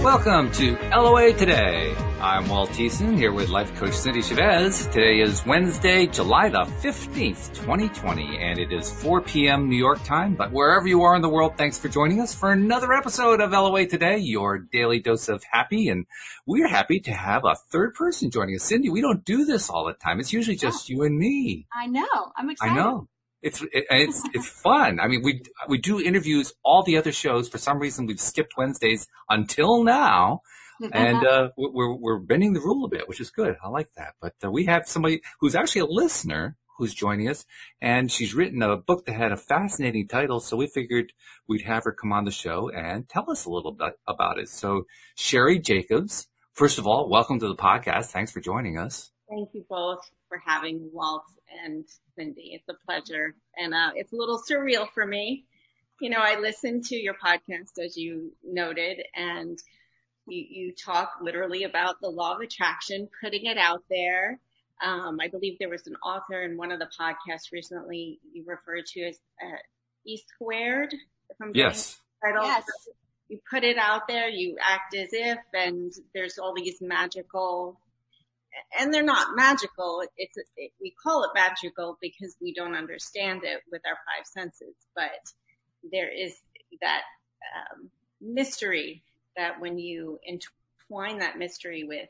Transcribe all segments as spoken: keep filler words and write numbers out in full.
Welcome to L O A Today. I'm Walt Thiessen here with life coach Cindy Chavez. Today is Wednesday, July the fifteenth, twenty twenty, and it is four p.m. New York time. But wherever you are in the world, thanks for joining us for another episode of L O A Today, your daily dose of happy. And we're happy to have a third person joining us. Cindy, we don't do this all the time. It's usually just you and me. I know. I'm excited. I know. It's it, it's it's fun. I mean, we we do interviews all the other shows. For some reason, we've skipped Wednesdays until now, and uh, we're we're bending the rule a bit, which is good. I like that. But uh, we have somebody who's actually a listener who's joining us, and she's written a book that had a fascinating title. So we figured we'd have her come on the show and tell us a little bit about it. So Sherry Jacobs, first of all, welcome to the podcast. Thanks for joining us. Thank you both for having me, Walt and Cindy. It's a pleasure. And uh, it's a little surreal for me. You know, I listened to your podcast, as you noted, and you, you talk literally about the law of attraction, putting it out there. Um, I believe there was an author in one of the podcasts recently you referred to as uh, E squared. If I'm yes. Title. Yes. You put it out there, you act as if, and there's all these magical, and they're not magical. It's it, we call it magical because we don't understand it with our five senses. But there is that um, mystery that when you entwine that mystery with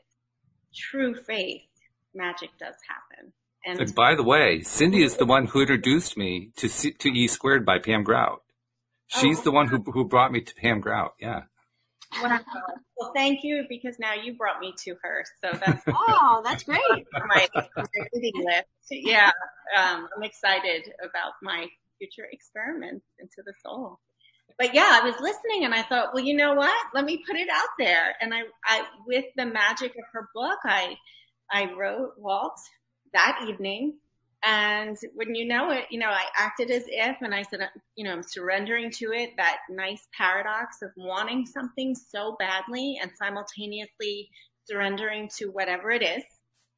true faith, magic does happen. And, and by the way, Cindy is the one who introduced me to C- to E squared by Pam Grout. She's oh. the one who who brought me to Pam Grout. Yeah. Wow. Well, thank you, because now you brought me to her. So that's oh, that's great. My, my reading list. Yeah, um, I'm excited about my future experiments into the soul. But yeah, I was listening and I thought, well, you know what? Let me put it out there. And I, I, with the magic of her book, I, I wrote Walt that evening. And when you know it, you know, I acted as if, and I said, you know, I'm surrendering to it, that nice paradox of wanting something so badly and simultaneously surrendering to whatever it is.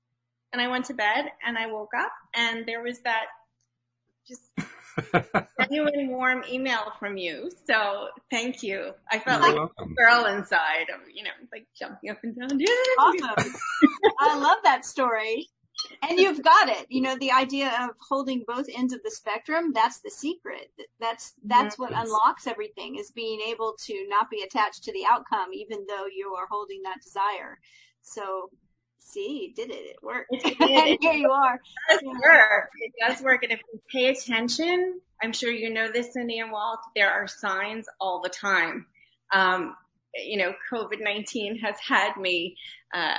And I went to bed and I woke up and there was that just genuine warm email from you. So thank you. I felt You're like welcome. a girl inside, you know, like jumping up and down. Awesome. I love that story. And you've got it. You know, the idea of holding both ends of the spectrum, that's the secret. That's, that's yes. what unlocks everything, is being able to not be attached to the outcome, even though you are holding that desire. So, see, you did it. It worked. It did. Here you are. It does work. It does work. And if we pay attention, I'm sure you know this, Cindy and Walt, there are signs all the time. Um, you know, COVID nineteen has had me, uh,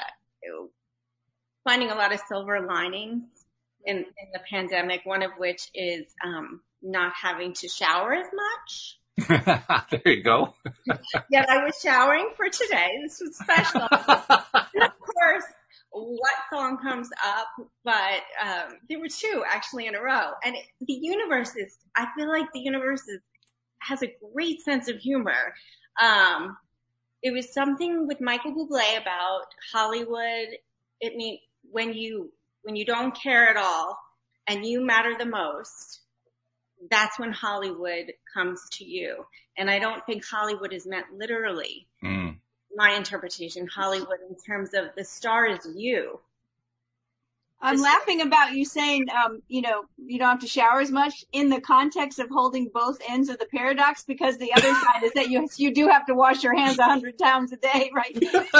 finding a lot of silver linings in, in the pandemic, one of which is um, not having to shower as much. There you go. Yet I was showering for today. This was special. And of course, what song comes up? But um, there were two actually in a row. And it, the universe is, I feel like the universe is, has a great sense of humor. Um, it was something with Michael Bublé about Hollywood. It means when you, when you don't care at all and you matter the most, that's when Hollywood comes to you. And I don't think Hollywood is meant literally. Mm. My interpretation, Hollywood in terms of the star is you. I'm the laughing star. About you saying, um, you know, you don't have to shower as much in the context of holding both ends of the paradox, because the other side is that you, you do have to wash your hands a hundred times a day, right?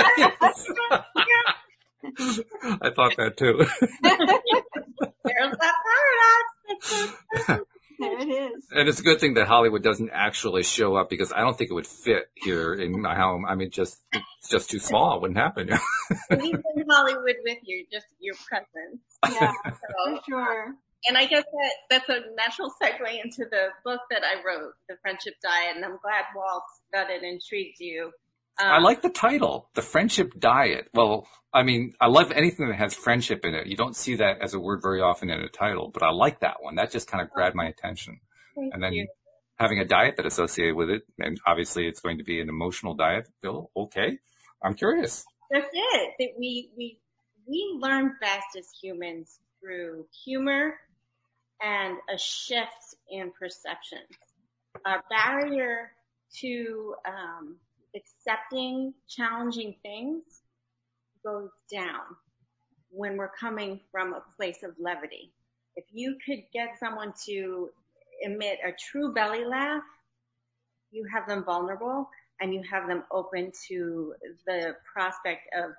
I thought that too. There's that paradox. There it is. And it's a good thing that Hollywood doesn't actually show up, because I don't think it would fit here in my home. I mean, just it's just too small. It wouldn't happen. Leave in Hollywood with you, just your presence. Yeah, so, for sure. And I guess that that's a natural segue into the book that I wrote, The Friendship Diet. And I'm glad, Walt, that it intrigued you. Um, I like the title, The Friendship Diet. Well, I mean, I love anything that has friendship in it. You don't see that as a word very often in a title, but I like that one. That just kind of grabbed my attention. Thank and then you. Having a diet that associated with it, and obviously it's going to be an emotional diet. Bill, okay. I'm curious. That's it. That we, we, we learn best as humans through humor and a shift in perception. Our barrier to, um, accepting challenging things goes down when we're coming from a place of levity. If you could get someone to emit a true belly laugh, you have them vulnerable and you have them open to the prospect of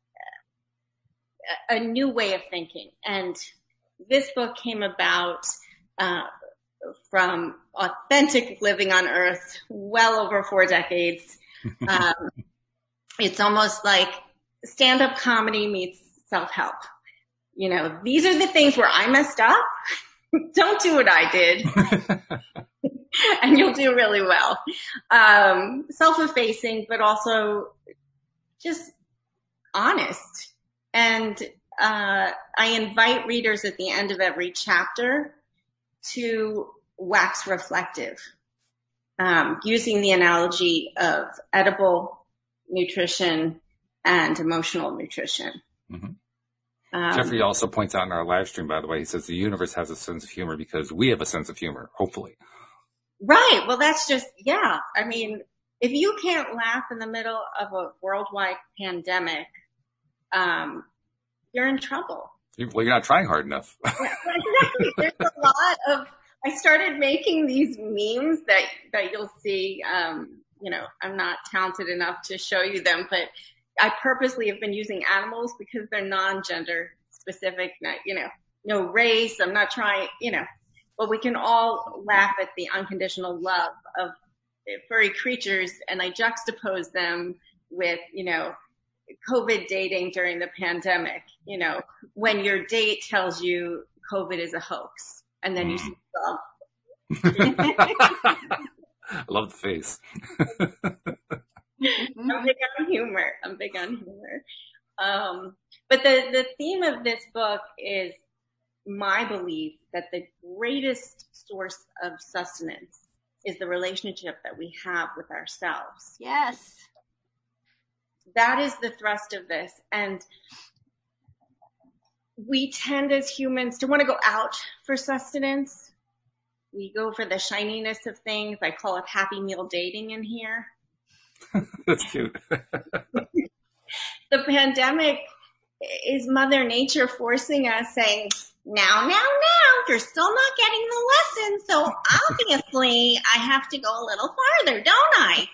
a new way of thinking. And this book came about uh, from authentic living on earth well over four decades. Um, it's almost like stand-up comedy meets self-help. You know, these are the things where I messed up. Don't do what I did. And you'll do really well. Um, self-effacing, but also just honest. And uh, I invite readers at the end of every chapter to wax reflective, um, using the analogy of edible nutrition and emotional nutrition. Mm-hmm. Um, Jeffrey also points out in our live stream, by the way, he says the universe has a sense of humor because we have a sense of humor, hopefully. Right. Well, that's just, yeah. I mean, if you can't laugh in the middle of a worldwide pandemic, um, you're in trouble. Well, you're not trying hard enough. Yeah, exactly. There's a lot of, I started making these memes that, that you'll see, um, you know, I'm not talented enough to show you them, but I purposely have been using animals because they're non-gender specific, not, you know, no race. I'm not trying, you know, but we can all laugh at the unconditional love of furry creatures, and I juxtapose them with, you know, COVID dating during the pandemic, you know, when your date tells you COVID is a hoax and then you see dog. I love the face. I'm big on humor. I'm big on humor. Um, but the, the theme of this book is my belief that the greatest source of sustenance is the relationship that we have with ourselves. Yes. That is the thrust of this. And we tend as humans to want to go out for sustenance. We go for the shininess of things. I call it happy meal dating in here. That's cute. The pandemic is Mother Nature forcing us, saying, now, now, now, you're still not getting the lesson, so obviously I have to go a little farther, don't I?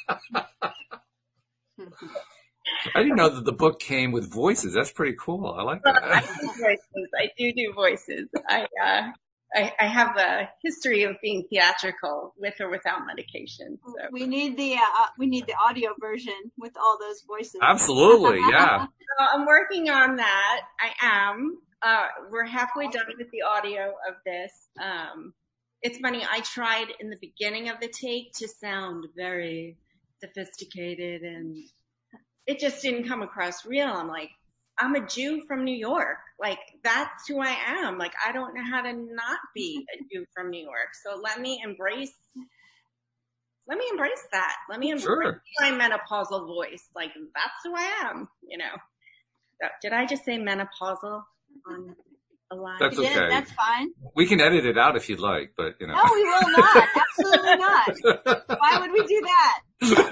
I didn't know that the book came with voices. That's pretty cool. I like that. I do voices. I do do voices. I, uh, I, I have a history of being theatrical with or without medication. So. We need the uh, we need the audio version with all those voices. Absolutely, yeah. So I'm working on that. I am. Uh, we're halfway done with the audio of this. Um, it's funny. I tried in the beginning of the take to sound very sophisticated, and it just didn't come across real. I'm like, I'm a Jew from New York. Like, that's who I am. Like, I don't know how to not be a Jew from New York. So let me embrace, let me embrace that. Let me embrace Sure. my menopausal voice. Like, that's who I am, you know. Did I just say menopausal on a line? That's Yeah, okay. that's fine. We can edit it out if you'd like, but, you know. No, we will not. Absolutely not. Why would we do that?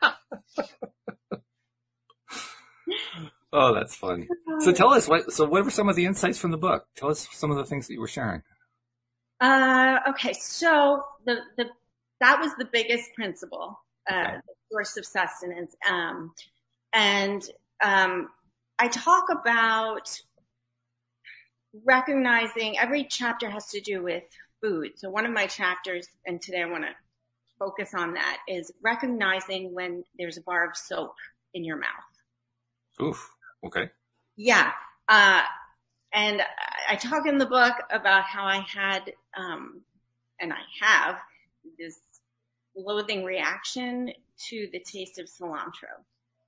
Oh, that's funny. So tell us, what, so what were some of the insights from the book? Tell us some of the things that you were sharing. Uh, okay, so the, the, that was the biggest principle, uh, Okay. the source of sustenance. Um, and, um, I talk about recognizing every chapter has to do with food. So one of my chapters, and today I want to focus on that, is recognizing when there's a bar of soap in your mouth. Oof. Okay. Yeah. Uh, and I talk in the book about how I had, um, and I have this loathing reaction to the taste of cilantro.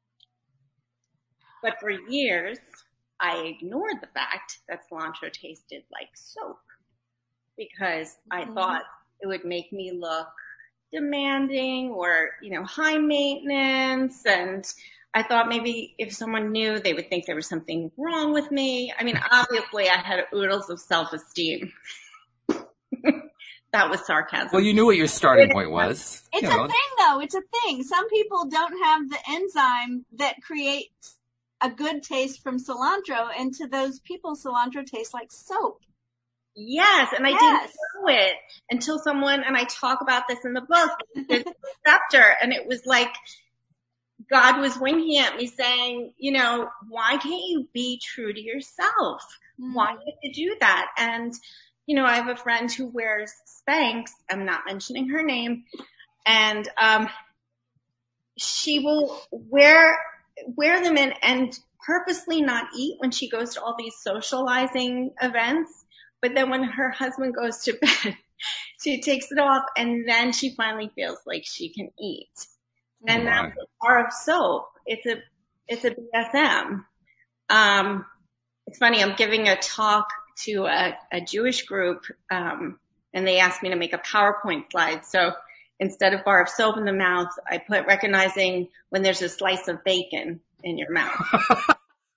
But for years, I ignored the fact that cilantro tasted like soap because I Mhm. thought it would make me look demanding or, you know, high maintenance. And I thought maybe if someone knew, they would think there was something wrong with me. I mean, obviously I had oodles of self-esteem. that was sarcasm. Well, you knew what your starting point was. It's you a know. thing, though. It's a thing. Some people don't have the enzyme that creates a good taste from cilantro, and to those people, cilantro tastes like soap. Yes, and I Yes. didn't know it until someone, and I talk about this in the book, did the receptor, and it was like God was winking at me saying, you know, why can't you be true to yourself? Mm. Why can't you do that? And, you know, I have a friend who wears Spanx. I'm not mentioning her name. And, um, she will wear, wear them in and purposely not eat when she goes to all these socializing events. But then when her husband goes to bed, she takes it off and then she finally feels like she can eat. And Oh, that's a bar of soap. It's a, it's a B S M. Um, it's funny. I'm giving a talk to a, a Jewish group, um, and they asked me to make a PowerPoint slide. So instead of bar of soap in the mouth, I put recognizing when there's a slice of bacon in your mouth.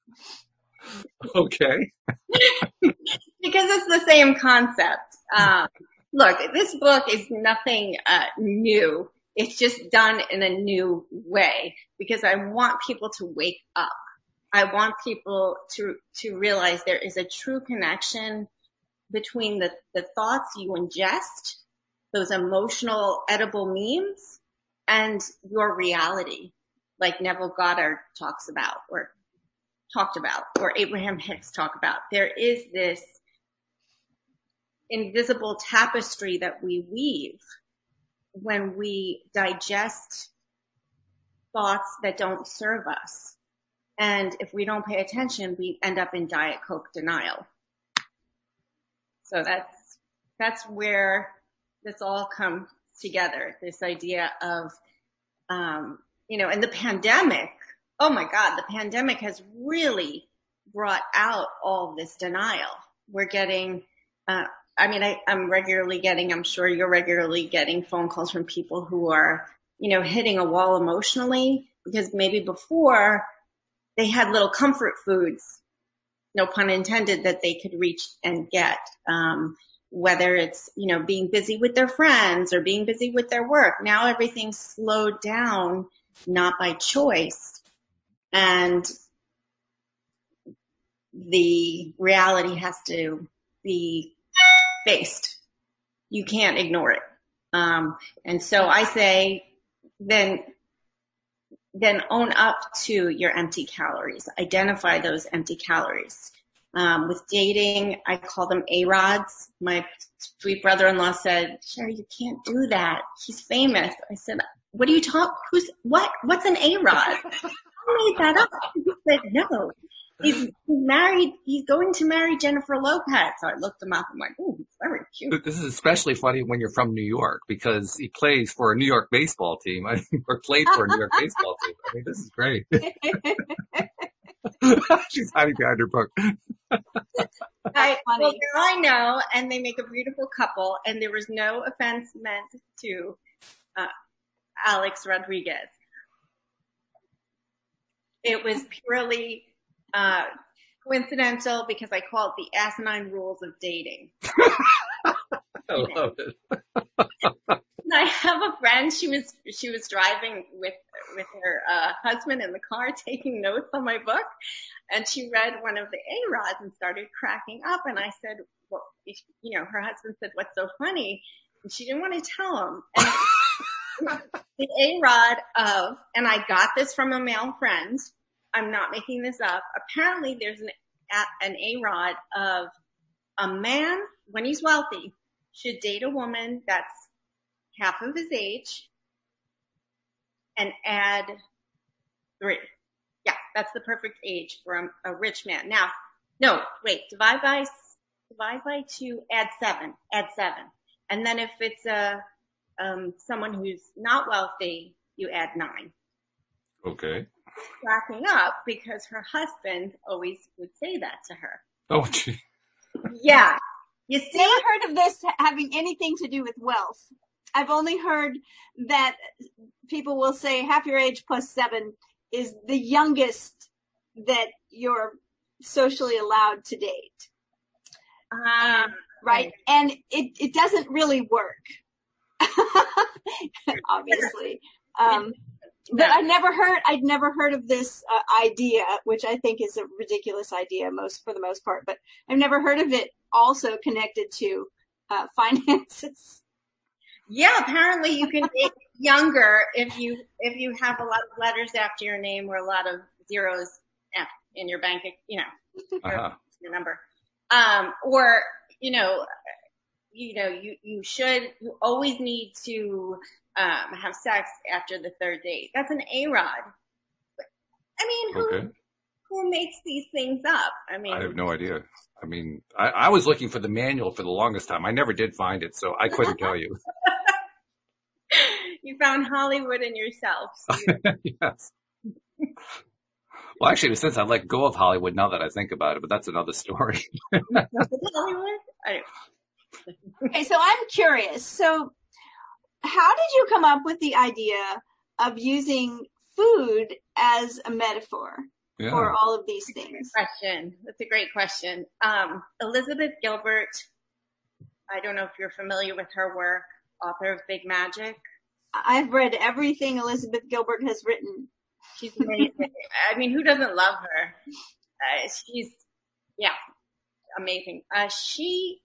Okay. Because it's the same concept. Um, look, this book is nothing uh, new. It's just done in a new way because I want people to wake up. I want people to to realize there is a true connection between the, the thoughts you ingest, those emotional edible memes, and your reality, like Neville Goddard talks about or talked about, or Abraham Hicks talked about. There is this invisible tapestry that we weave when we digest thoughts that don't serve us. And if we don't pay attention, we end up in Diet Coke denial. So that's, that's where this all comes together. This idea of, um, you know, and the pandemic, oh my God, the pandemic has really brought out all this denial. We're getting, uh, I mean, I, I'm regularly getting, I'm sure you're regularly getting phone calls from people who are, you know, hitting a wall emotionally because maybe before they had little comfort foods, no pun intended, that they could reach and get, um, whether it's, you know, being busy with their friends or being busy with their work. Now everything's slowed down, not by choice. And the reality has to be faced. You can't ignore it. Um, and so I say, then, then own up to your empty calories. Identify those empty calories. Um, with dating, I call them A-rods. My sweet brother-in-law said, Sherry, you can't do that. He's famous. I said, what do you talk? Who's, what, what's an A-rod? I made that up. He said, no. He's, he's married, he's going to marry Jennifer Lopez. So I looked him up. I'm like, oh, he's very cute. But this is especially funny when you're from New York because he plays for a New York baseball team. I mean, or played for a New York baseball team. I mean, this is great. She's hiding behind her book. I, well, now I know, and they make a beautiful couple, and there was no offense meant to uh, Alex Rodriguez. It was purely uh, coincidental because I call it the asinine rules of dating. I love it. And I have a friend, she was, she was driving with, with her, uh, husband in the car taking notes on my book. And she read one of the A-rods and started cracking up. And I said, well, if, you know, her husband said, what's so funny? And she didn't want to tell him. And the A-rod of, and I got this from a male friend. I'm not making this up. Apparently there's an, an A-rod of a man, when he's wealthy, should date a woman that's half of his age and add three. Yeah, that's the perfect age for a, a rich man. Now, no, wait, divide by, divide by two, add seven, add seven. And then if it's a, um, someone who's not wealthy, you add nine. Okay. Cracking up because her husband always would say that to her. Oh, gee. Yeah. You see? Never heard of this having anything to do with wealth. I've only heard that people will say half your age plus seven is the youngest that you're socially allowed to date. Um, right? And it, it doesn't really work, obviously. Um, but I never heard, I'd never heard of this uh, idea, which I think is a ridiculous idea most, for the most part, but I've never heard of it also connected to uh, finances. Yeah, apparently you can get younger if you, if you have a lot of letters after your name or a lot of zeros in your bank, you know, uh-huh. your number. Um, or, you know, you know, you, you should, you always need to, um, have sex after the third date. That's an A-Rod. I mean, who, okay. who makes these things up? I mean, I have no idea. I mean, I, I was looking for the manual for the longest time. I never did find it, so I couldn't tell you. You found Hollywood in yourself. So you- yes. Well, actually, since I let go of Hollywood, now that I think about it, but that's another story. Hollywood? I Okay, so I'm curious. So how did you come up with the idea of using food as a metaphor yeah. for all of these things? That's a great question. That's a great question. Um, Elizabeth Gilbert, I don't know if you're familiar with her work, author of Big Magic. I've read everything Elizabeth Gilbert has written. She's amazing. I mean, who doesn't love her? Uh, she's, yeah, amazing. Uh, she,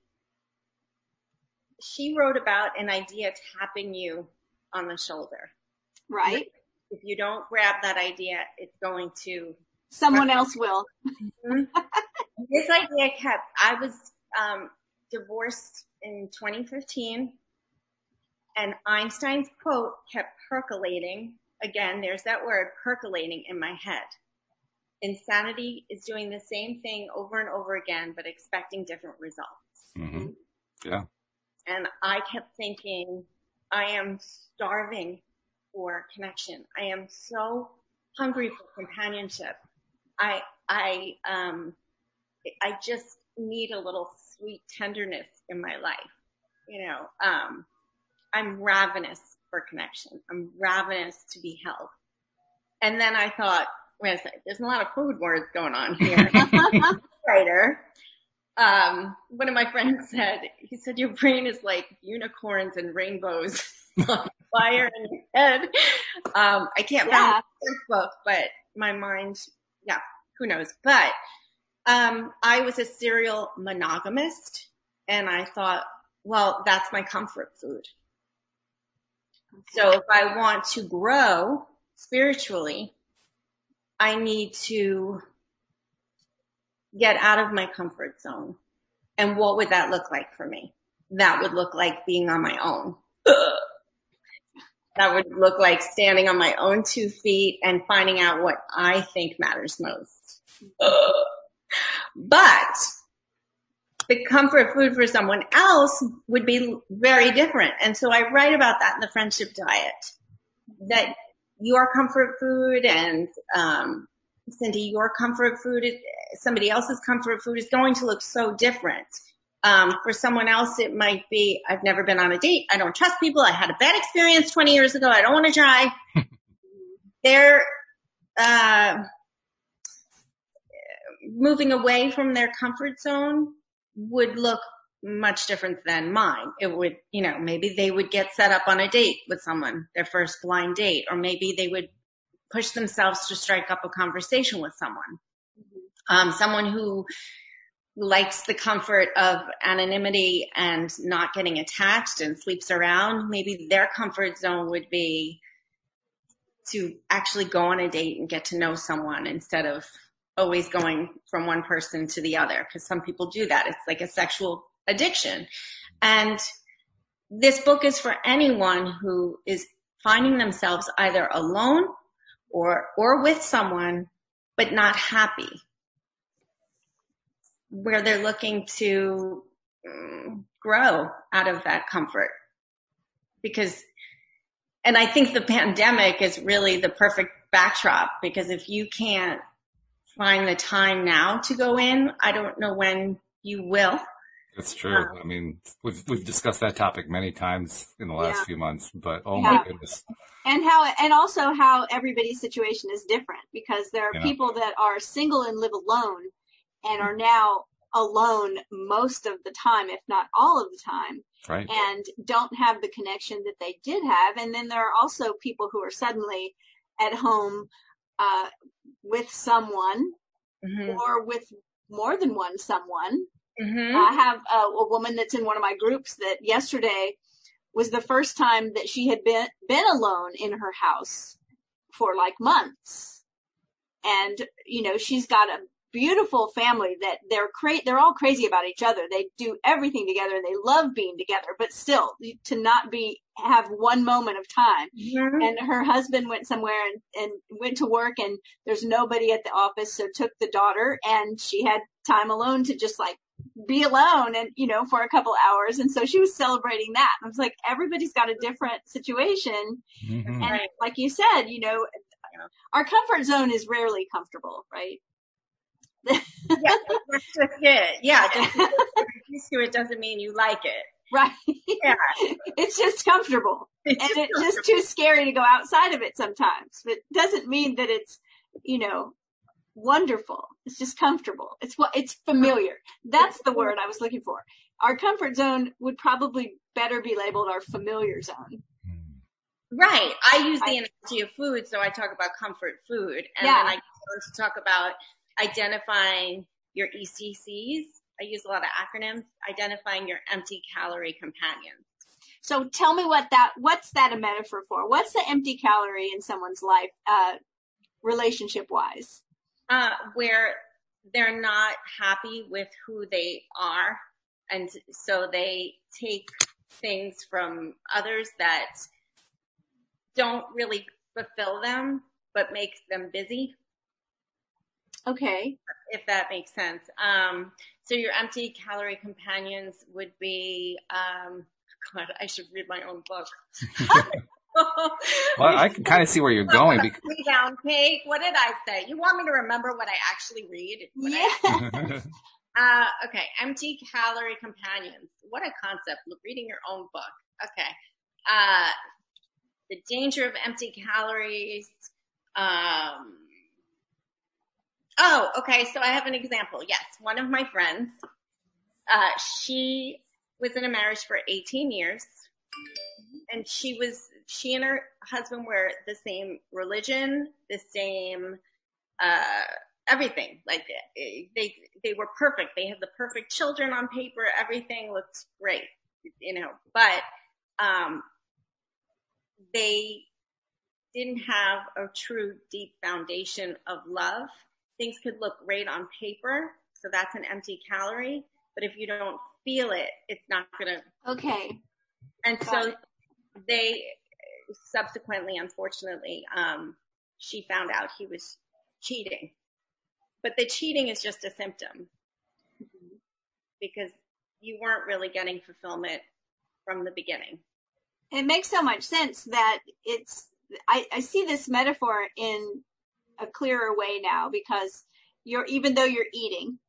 she wrote about an idea tapping you on the shoulder. Right. If you don't grab that idea, it's going to. Someone else will. Mm-hmm. This idea kept, I was, um, divorced in twenty fifteen and Einstein's quote kept percolating. Again, there's that word, percolating, in my head. Insanity is doing the same thing over and over again, but expecting different results. Mm-hmm. Yeah. And I kept thinking, I am starving for connection. I am so hungry for companionship. I, I, um, I just need a little sweet tenderness in my life. You know, um, I'm ravenous for connection. I'm ravenous to be held. And then I thought, wait a second, there's a lot of food words going on here. Writer. Um, one of my friends said, he said, your brain is like unicorns and rainbows on fire in your head. Um, I can't yeah. find this book, but my mind, yeah, who knows? But, um, I was a serial monogamist and I thought, well, that's my comfort food. So if I want to grow spiritually, I need to get out of my comfort zone. And what would that look like for me? That would look like being on my own. That would look like standing on my own two feet and finding out what I think matters most. But the comfort food for someone else would be very different. And so I write about that in the Friendship Diet, that your comfort food and, um, Cindy, your comfort food, somebody else's comfort food is going to look so different. Um, for someone else, it might be, I've never been on a date. I don't trust people. I had a bad experience twenty years ago. I don't want to try. They're, uh, moving away from their comfort zone would look much different than mine. It would, you know, maybe they would get set up on a date with someone, their first blind date, or maybe they would push themselves to strike up a conversation with someone. Um, someone who likes the comfort of anonymity and not getting attached and sleeps around, maybe their comfort zone would be to actually go on a date and get to know someone instead of always going from one person to the other, because some people do that. It's like a sexual addiction. And this book is for anyone who is finding themselves either alone or or with someone, but not happy, where they're looking to um, grow out of that comfort. Because, and I think the pandemic is really the perfect backdrop, because if you can't find the time now to go in, I don't know when you will. That's true. Um, I mean, we've we've discussed that topic many times in the last yeah. few months, but oh yeah. my goodness. And how, and also how everybody's situation is different, because there are yeah. people that are single and live alone and are now alone most of the time, if not all of the time, right. and don't have the connection that they did have. And then there are also people who are suddenly at home uh, with someone mm-hmm. or with more than one someone. Mm-hmm. I have a, a woman that's in one of my groups that yesterday was the first time that she had been been alone in her house for like months. And, you know, she's got a beautiful family that they're cra- they're all crazy about each other. They do everything together and they love being together, but still to not be, have one moment of time. Mm-hmm. And her husband went somewhere and, and went to work and there's nobody at the office. So took the daughter and she had time alone to just like be alone and, you know, for a couple hours. And so she was celebrating that. I was like, everybody's got a different situation. Mm-hmm. And like you said, you know, our comfort zone is rarely comfortable, right? Yeah, that's just it. Yeah, just because you're used to it doesn't mean you like it. Right. Yeah. It's just comfortable. It's and just it's just too scary to go outside of it sometimes. But it doesn't mean that it's, you know, wonderful. It's just comfortable. It's what it's familiar. That's the word I was looking for. Our comfort zone would probably better be labeled our familiar zone. Right. I use the analogy of food, so I talk about comfort food. And yeah. then I go on to talk about identifying your E C Cs. I use a lot of acronyms. Identifying your empty calorie companions. So tell me what that, what's that a metaphor for? What's the empty calorie in someone's life, uh, relationship wise? Uh, where they're not happy with who they are. And so they take things from others that don't really fulfill them, but makes them busy. Okay. If that makes sense. Um, so your empty calorie companions would be, um, God, I should read my own book. Well, I can kind of see where you're going. Because rebound cake. What did I say? You want me to remember what I actually read? Yeah. I, uh, okay. Empty calorie companions. What a concept. Reading your own book. Okay. Uh, the danger of empty calories. Um, oh, okay. So I have an example. Yes. One of my friends, uh, she was in a marriage for eighteen years. And she was, she and her husband were the same religion, the same, uh, everything. Like they, they were perfect. They had the perfect children on paper. Everything looked great, you know, but, um, they didn't have a true deep foundation of love. Things could look great on paper. So that's an empty calorie. But if you don't feel it, it's not going to. Okay. And Got so it. They subsequently, unfortunately, um, she found out he was cheating. But the cheating is just a symptom mm-hmm. because you weren't really getting fulfillment from the beginning. It makes so much sense that it's, I, I see this metaphor in a clearer way now because you're, even though you're eating,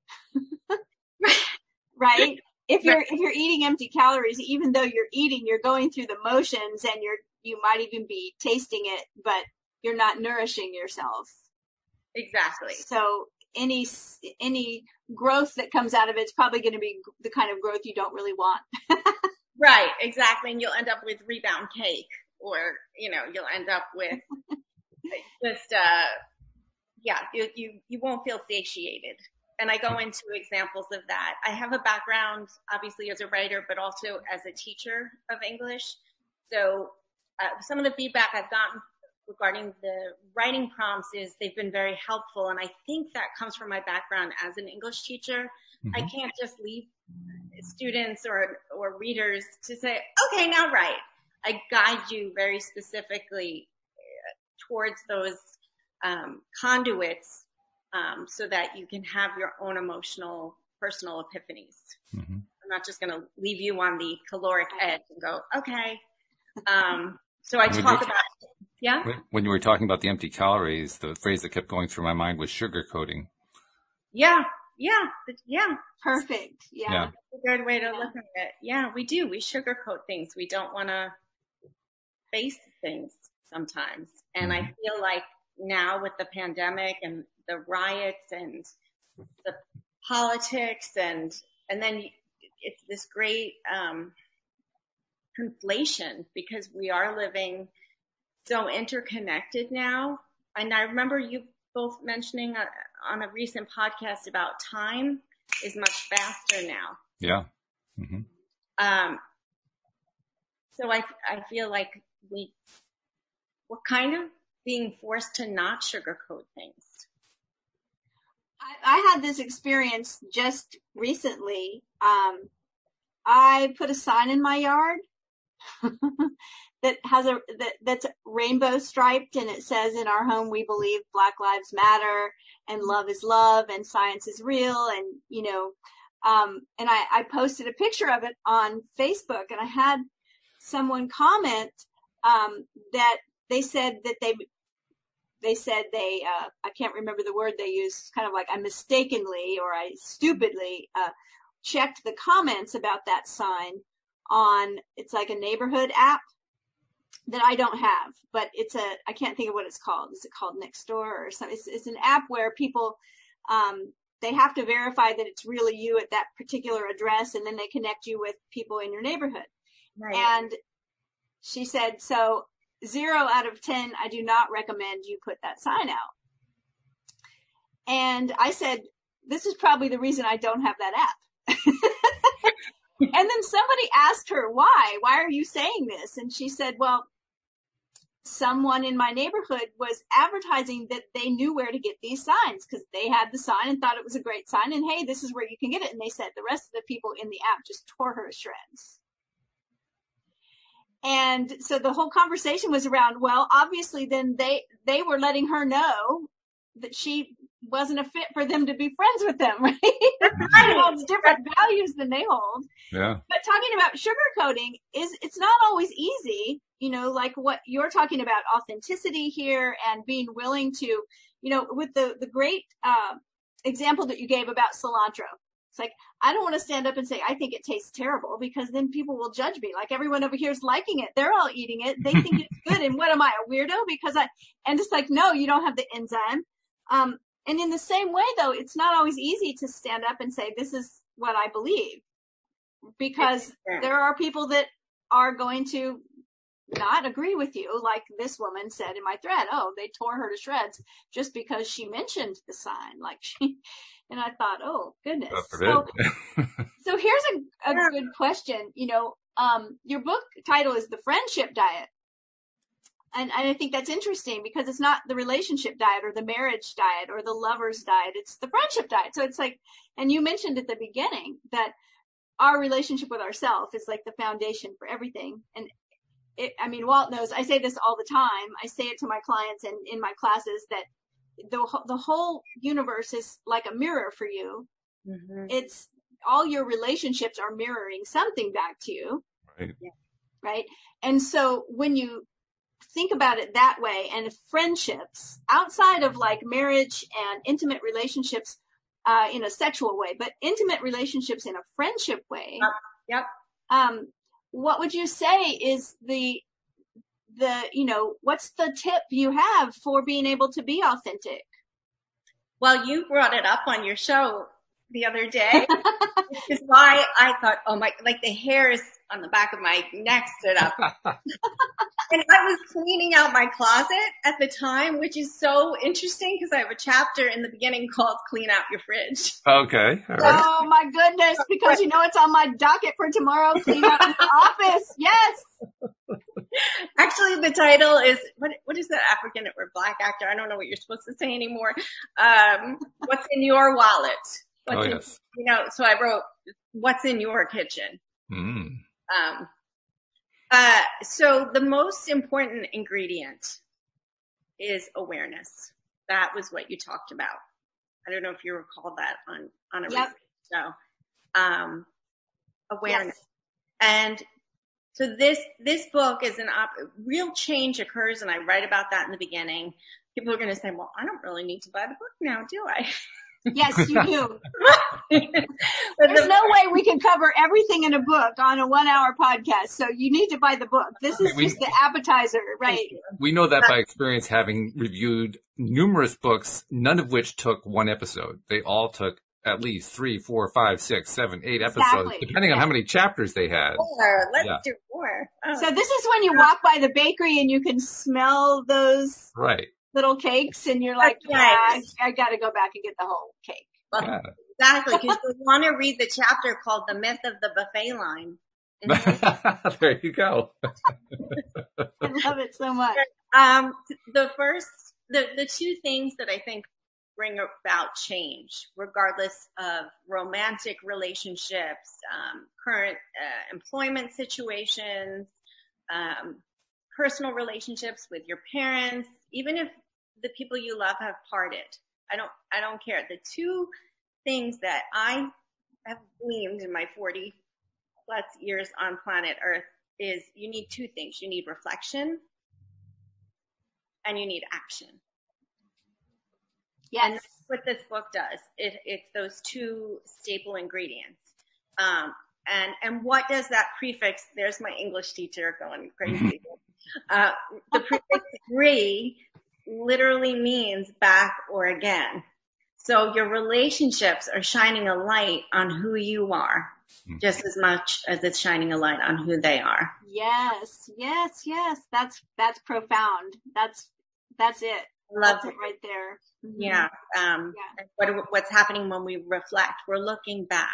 right? If you're, if you're eating empty calories, even though you're eating, you're going through the motions and you're, you might even be tasting it, but you're not nourishing yourself. Exactly. So any, any growth that comes out of it's probably going to be the kind of growth you don't really want. Right. Exactly. And you'll end up with rebound cake or, you know, you'll end up with just, uh, yeah, you, you, you won't feel satiated. And I go into examples of that. I have a background, obviously, as a writer, but also as a teacher of English. So uh, some of the feedback I've gotten regarding the writing prompts is they've been very helpful. And I think that comes from my background as an English teacher. Mm-hmm. I can't just leave students or, or readers to say, okay, now write. I guide you very specifically towards those um, conduits Um, so that you can have your own emotional, personal epiphanies. Mm-hmm. I'm not just going to leave you on the caloric edge and go, okay. Um, so I when talk about, yeah. When you were talking about the empty calories, the phrase that kept going through my mind was sugar coating. Yeah, yeah, yeah. Perfect. Yeah. yeah. That's a good way to yeah. look at it. Yeah, we do. We sugarcoat things. We don't want to face things sometimes. And mm-hmm. I feel like now with the pandemic and the riots and the politics and, and then it's this great, um, conflation because we are living so interconnected now. And I remember you both mentioning uh, on a recent podcast about time is much faster now. Yeah. Mm-hmm. Um, so I, I feel like we, we're kind of being forced to not sugarcoat things. I, I had this experience just recently. Um, I put a sign in my yard that has a, that, that's rainbow striped, and it says, in our home, we believe Black Lives Matter and love is love and science is real. And, you know, um, and I, I posted a picture of it on Facebook, and I had someone comment, um, that they said that they, they said they, uh, I can't remember the word they used, kind of like I mistakenly or I stupidly, uh, checked the comments about that sign on, it's like a neighborhood app that I don't have, but it's a, I can't think of what it's called. Is it called Nextdoor or something? It's, it's an app where people, um, they have to verify that it's really you at that particular address, and then they connect you with people in your neighborhood. Right. And she said, so zero out of ten, I do not recommend you put that sign out. And I said, this is probably the reason I don't have that app. And then somebody asked her, why? Why are you saying this? And she said, well, someone in my neighborhood was advertising that they knew where to get these signs because they had the sign and thought it was a great sign. And hey, this is where you can get it. And they said the rest of the people in the app just tore her to shreds. And so the whole conversation was around, well, obviously then they, they were letting her know that she wasn't a fit for them to be friends with them, right? She holds different values than they hold. Yeah. But talking about sugarcoating is, it's not always easy, you know, like what you're talking about, authenticity here and being willing to, you know, with the, the great, uh, example that you gave about cilantro. It's like, I don't want to stand up and say, I think it tastes terrible, because then people will judge me. Like everyone over here is liking it. They're all eating it. They think it's good. And what am I, a weirdo? Because I, and it's like, no, you don't have the enzyme. Um, And in the same way, though, it's not always easy to stand up and say, this is what I believe, because there are people that are going to not agree with you. Like this woman said in my thread, oh, they tore her to shreds just because she mentioned the sign. Like she, and I thought, oh, goodness. So, so here's a, a good question. You know, um, your book title is The Friendship Diet. And, and I think that's interesting because it's not the relationship diet or the marriage diet or the lover's diet. It's the friendship diet. So it's like, and you mentioned at the beginning that our relationship with ourselves is like the foundation for everything. And it, I mean, Walt knows, I say this all the time. I say it to my clients and in my classes that the, the whole universe is like a mirror for you. Mm-hmm. It's all your relationships are mirroring something back to you. Right. Right. And so when you think about it that way, and friendships outside of like marriage and intimate relationships uh, in a sexual way, but intimate relationships in a friendship way. Yep. yep. Um, what would you say is the, the, you know, what's the tip you have for being able to be authentic? Well, you brought it up on your show the other day, which is why I thought, oh my, like the hairs on the back of my neck stood up. And I was cleaning out my closet at the time, which is so interesting because I have a chapter in the beginning called Clean Out Your Fridge. Okay. All right. Oh my goodness, because you know it's on my docket for tomorrow, Clean Out Your Office. Yes. Actually, the title is, what, what is that African or black actor? I don't know what you're supposed to say anymore. Um, what's in your wallet? What's oh, in, yes. You know, so I wrote, what's in your kitchen? Mm. Um, uh, so the most important ingredient is awareness. That was what you talked about. I don't know if you recall that on, on a yep. show. Um, awareness. Yes. And so this, this book is an op, real change occurs, and I write about that in the beginning. People are going to say, well, I don't really need to buy the book now, do I? Yes, you do. There's no way we can cover everything in a book on a one hour podcast. So you need to buy the book. This is we, just the appetizer, right? We know that by experience, having reviewed numerous books, none of which took one episode. They all took at least three, four, five, six, seven, eight episodes, Exactly. depending on Yeah. how many chapters they had. More. Let's Yeah. do more. Oh. So this is when you walk by the bakery and you can smell those Right. little cakes and you're like, That's yeah, right. I, I got to go back and get the whole cake. Well, Yeah. exactly, because you want to read the chapter called "The Myth of the Buffet Line." There you go. I love it so much. Um, the first, the the two things that I think bring about change, regardless of romantic relationships, um, current uh, employment situations, um, personal relationships with your parents, even if the people you love have parted. I don't, I don't care. The two things that I have gleaned in my forty plus years on planet Earth is you need two things. You need reflection and you need action. And Yes. that's what this book does. It, it's those two staple ingredients. Um, and, and what does that prefix, there's my English teacher going crazy. Uh, the prefix re literally means back or again. So your relationships are shining a light on who you are just as much as it's shining a light on who they are. Yes. Yes. Yes. That's, that's profound. That's, that's it. I love That's it right there. Mhm. Yeah. Um, Yeah. What, what's happening when we reflect? We're looking back.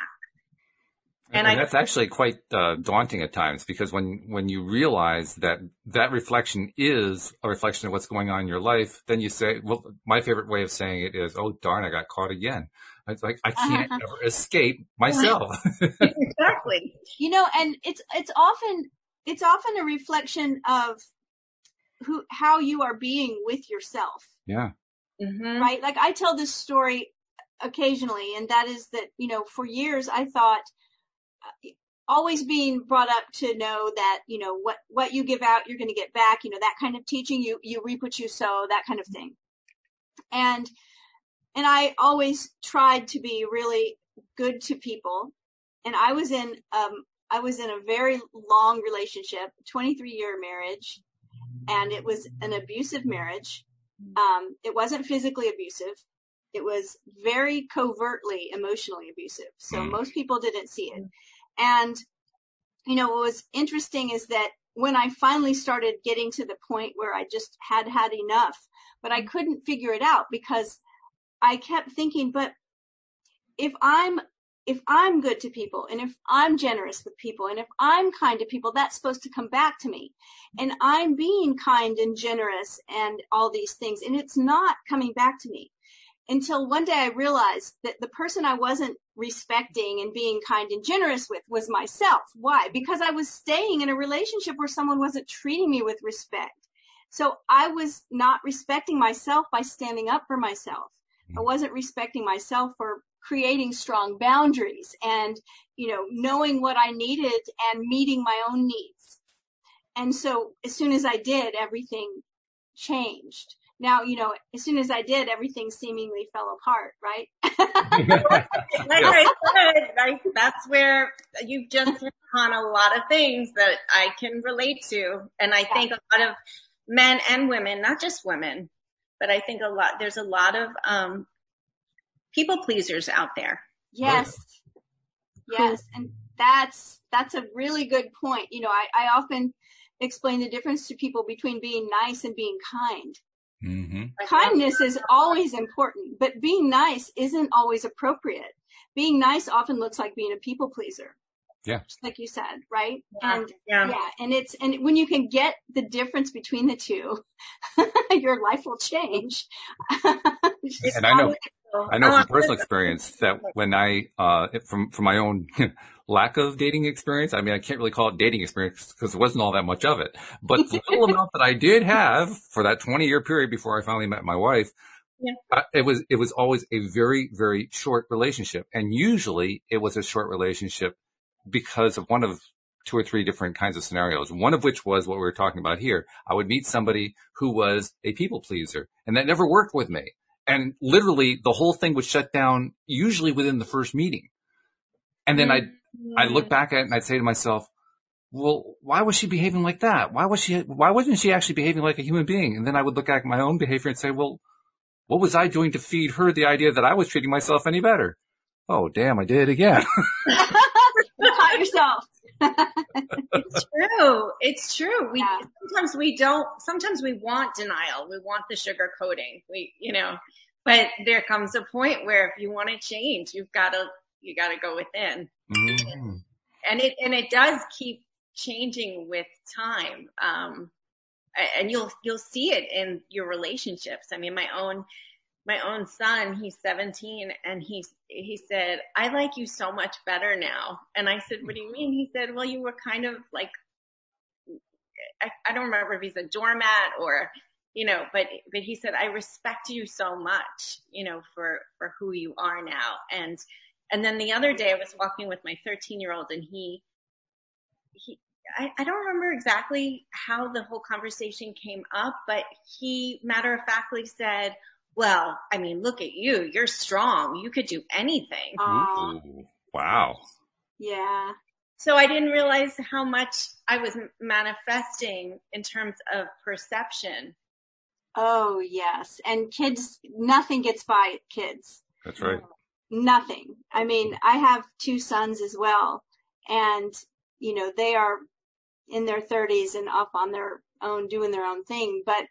And, And and I- that's actually quite uh, daunting at times, because when, when you realize that that reflection is a reflection of what's going on in your life, then you say, well, my favorite way of saying it is, oh, darn, I got caught again. It's like, I can't ever escape myself. Exactly. You know, and it's, it's often, it's often a reflection of who, how you are being with yourself. Yeah. Mm-hmm. Right? Like I tell this story occasionally, and that is that, you know, for years I thought, uh, always being brought up to know that, you know, what, what you give out, you're going to get back, you know, that kind of teaching, you, you reap what you sow, that kind of thing. And, and I always tried to be really good to people. And I was in, um, I was in a very long relationship, twenty-three year marriage, and it was an abusive marriage. Um, it wasn't physically abusive. It was very covertly emotionally abusive. So Mm. most people didn't see it. And, you know, what was interesting is that when I finally started getting to the point where I just had had enough, but I couldn't figure it out because I kept thinking, but if I'm, if I'm good to people and if I'm generous with people and if I'm kind to people, that's supposed to come back to me. And I'm being kind and generous and all these things. And it's not coming back to me until one day I realized that the person I wasn't respecting and being kind and generous with was myself. Why? Because I was staying in a relationship where someone wasn't treating me with respect. So I was not respecting myself by standing up for myself. I wasn't respecting myself for creating strong boundaries and, you know, knowing what I needed and meeting my own needs. And so as soon as I did, everything changed. Now, you know, as soon as I did, everything seemingly fell apart, right? Like I said, I, that's where you've just hit on a lot of things that I can relate to. And I think a lot of men and women, not just women, but I think a lot, there's a lot of, um, people pleasers out there. Yes. Yes. And that's, that's a really good point. You know, I, I often explain the difference to people between being nice and being kind. Mm-hmm. Kindness is always important, but being nice isn't always appropriate. Being nice often looks like being a people pleaser. Yeah. Just like you said, right? Yeah. And Yeah. yeah, and it's, and when you can get the difference between the two, your life will change. It's And I know, always- I know Oh, from personal experience that when I, uh, from, from my own lack of dating experience, I mean, I can't really call it dating experience because there wasn't all that much of it, but the little amount that I did have for that twenty year period before I finally met my wife, Yeah. uh, it was, it was always a very, very short relationship. And usually it was a short relationship because of one of two or three different kinds of scenarios. One of which was what we were talking about here. I would meet somebody who was a people pleaser and that never worked with me. And literally the whole thing would shut down usually within the first meeting. And then I'd, I'd look back at it and I'd say to myself, well, why was she behaving like that? Why was she, why wasn't she actually behaving like a human being? And then I would look at my own behavior and say, well, what was I doing to feed her the idea that I was treating myself any better? oh, damn, I did it again. You caught yourself. It's true. It's true. We, Yeah. sometimes we don't, sometimes we want denial. We want the sugar coating. We, you know, but there comes a point where if you want to change, you've got to, you got to go within. Mm-hmm. And it, and it does keep changing with time. Um, and you'll, you'll see it in your relationships. I mean, my own, my own son, he's seventeen, and he, he said, I like you so much better now. And I said, what do you mean? He said, well, you were kind of like, I, I don't remember if he's a doormat or, you know, but, but he said, I respect you so much, you know, for, for who you are now. And, and then the other day I was walking with my thirteen year old, and he, he, I, I don't remember exactly how the whole conversation came up, but he matter of factly said, well, I mean, look at you. You're strong. You could do anything. Aw. Ooh, wow. Yeah. So I didn't realize how much I was manifesting in terms of perception. Oh, yes. And kids, nothing gets by kids. That's right. Nothing. I mean, I have two sons as well, and, you know, they are in their thirties and up on their own, doing their own thing. But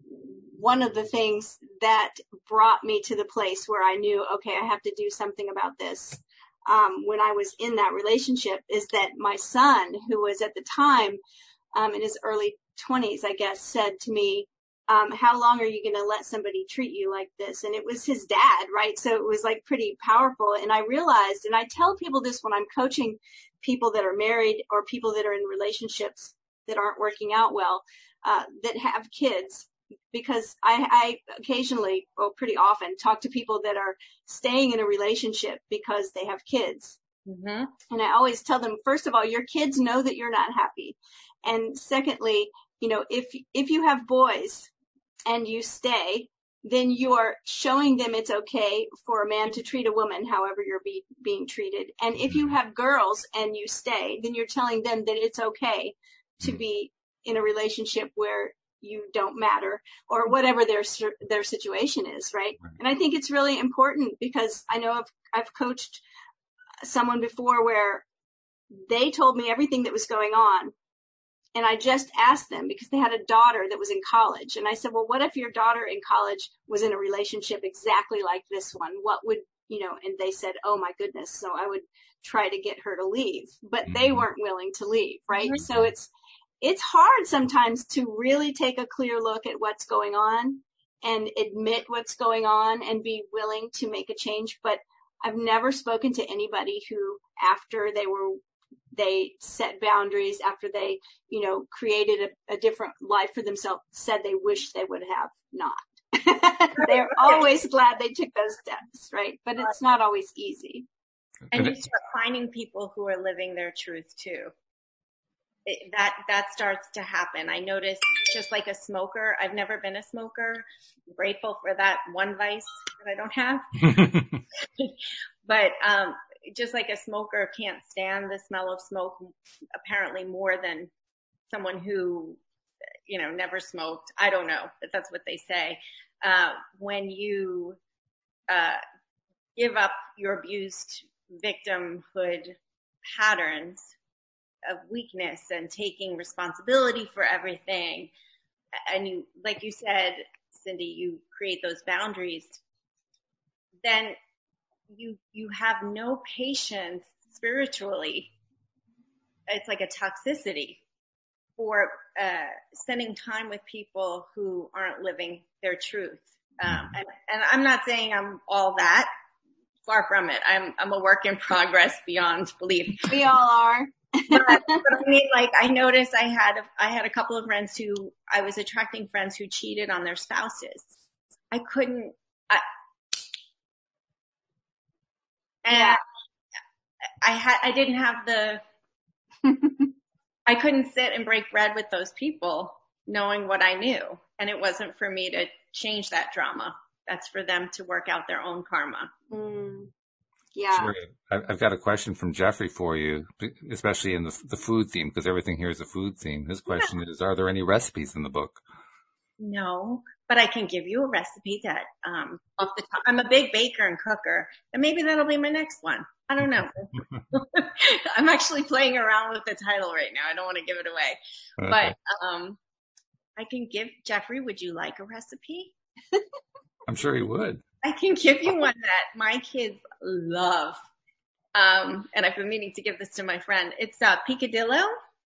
one of the things that brought me to the place where I knew, okay, I have to do something about this, um, when I was in that relationship, is that my son, who was at the time um, in his early twenties, I guess, said to me, um, how long are you going to let somebody treat you like this? And it was his dad, right? So it was like pretty powerful. And I realized, and I tell people this when I'm coaching people that are married or people that are in relationships that aren't working out well, uh, that have kids, because I, I occasionally, well, pretty often talk to people that are staying in a relationship because they have kids. Mm-hmm. And I always tell them, first of all, your kids know that you're not happy. And secondly, you know, if, if you have boys and you stay, then you are showing them it's okay for a man to treat a woman however you're be, being treated. And if you have girls and you stay, then you're telling them that it's okay to be in a relationship where you don't matter, or whatever their their situation is, right? And I think it's really important, because I know I've, I've coached someone before where they told me everything that was going on, and I just asked them because they had a daughter that was in college, and I said, well, what if your daughter in college was in a relationship exactly like this one? What would, you know, and they said, oh my goodness. So I would try to get her to leave, but they weren't willing to leave, right? Mm-hmm. So it's It's hard sometimes to really take a clear look at what's going on and admit what's going on and be willing to make a change. But I've never spoken to anybody who, after they were, they set boundaries, after they, you know, created a, a different life for themselves, said they wish they would have not. They're always glad they took those steps, right? But it's not always easy. And you start finding people who are living their truth too. It, that, that starts to happen. I noticed, just like a smoker, I've never been a smoker. I'm grateful for that one vice that I don't have. But, um, just like a smoker can't stand the smell of smoke, apparently more than someone who, you know, never smoked. I don't know, but that's what they say. Uh, when you, uh, give up your abused victimhood patterns of weakness and taking responsibility for everything, and you, like you said, Cindy, you create those boundaries, then you you have no patience spiritually. It's like a toxicity for uh spending time with people who aren't living their truth. Um, and, and I'm not saying I'm all that. Far from it. I'm I'm a work in progress beyond belief. We all are. but, but I mean, like, I noticed I had, I had a couple of friends who, I was attracting friends who cheated on their spouses. I couldn't, I, and yeah. I had, I didn't have the, I couldn't sit and break bread with those people knowing what I knew. And it wasn't for me to change that drama. That's for them to work out their own karma. Mm. Yeah. Sure. I've got a question from Jeffrey for you, especially in the, the food theme, because everything here is a food theme. His question yeah. is, are there any recipes in the book? No, but I can give you a recipe that, um, off the top, I'm a big baker and cooker, and maybe that'll be my next one. I don't know. I'm actually playing around with the title right now. I don't want to give it away, okay. but, um, I can give Jeffrey, would you like a recipe? I'm sure he would. I can give you one that my kids love. Um, and I've been meaning to give this to my friend. It's, uh, picadillo. Do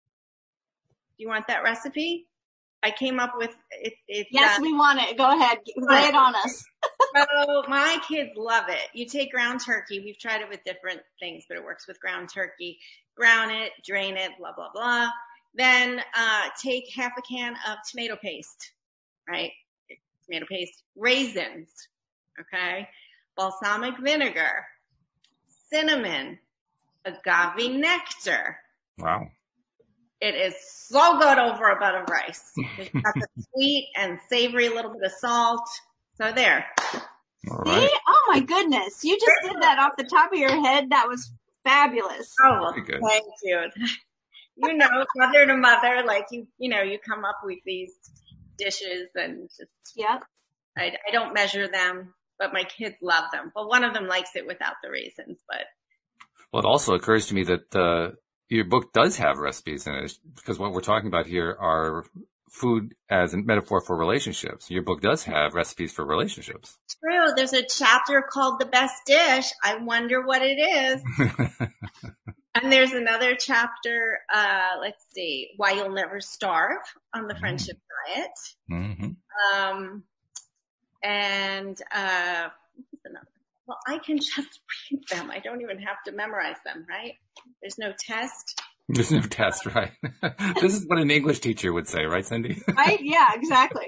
you want that recipe? I came up with it. it yes, uh, we want it. Go ahead. Lay it on us. So my kids love it. You take ground turkey. We've tried it with different things, but it works with ground turkey. Brown it, drain it, blah, blah, blah. Then, uh, take half a can of tomato paste, right? Tomato paste, raisins, okay? Balsamic vinegar, cinnamon, agave nectar. Wow. It is so good over a bed of rice. It's got the sweet and savory, a little bit of salt. So there. All right. See? Oh my goodness. You just did that off the top of your head. That was fabulous. Oh, well, thank you. You know, mother to mother, like you, you know, you come up with these dishes and just, yep. I, I don't measure them, but my kids love them. Well, one of them likes it without the raisins, but. Well, it also occurs to me that, uh, your book does have recipes in it, because what we're talking about here are food as a metaphor for relationships. Your book does have recipes for relationships. True. There's a chapter called The Best Dish. I wonder what it is. And there's another chapter, uh, let's see, Why You'll Never Starve on the mm. Friendship Diet. Mm-hmm. Um, and, uh, what's another? Well, I can just read them. I don't even have to memorize them, right? There's no test. There's no test, right? This is what an English teacher would say, right, Cindy? Right? Yeah, exactly.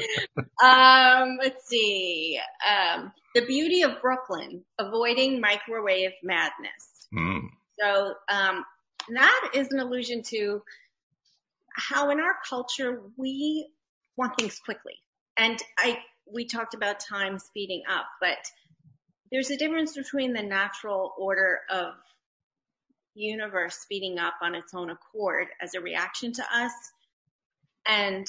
um, let's see. Um, The Beauty of Brooklyn, Avoiding Microwave Madness. Mm. So, um, that is an allusion to how in our culture we want things quickly. And I, we talked about time speeding up, but there's a difference between the natural order of universe speeding up on its own accord as a reaction to us and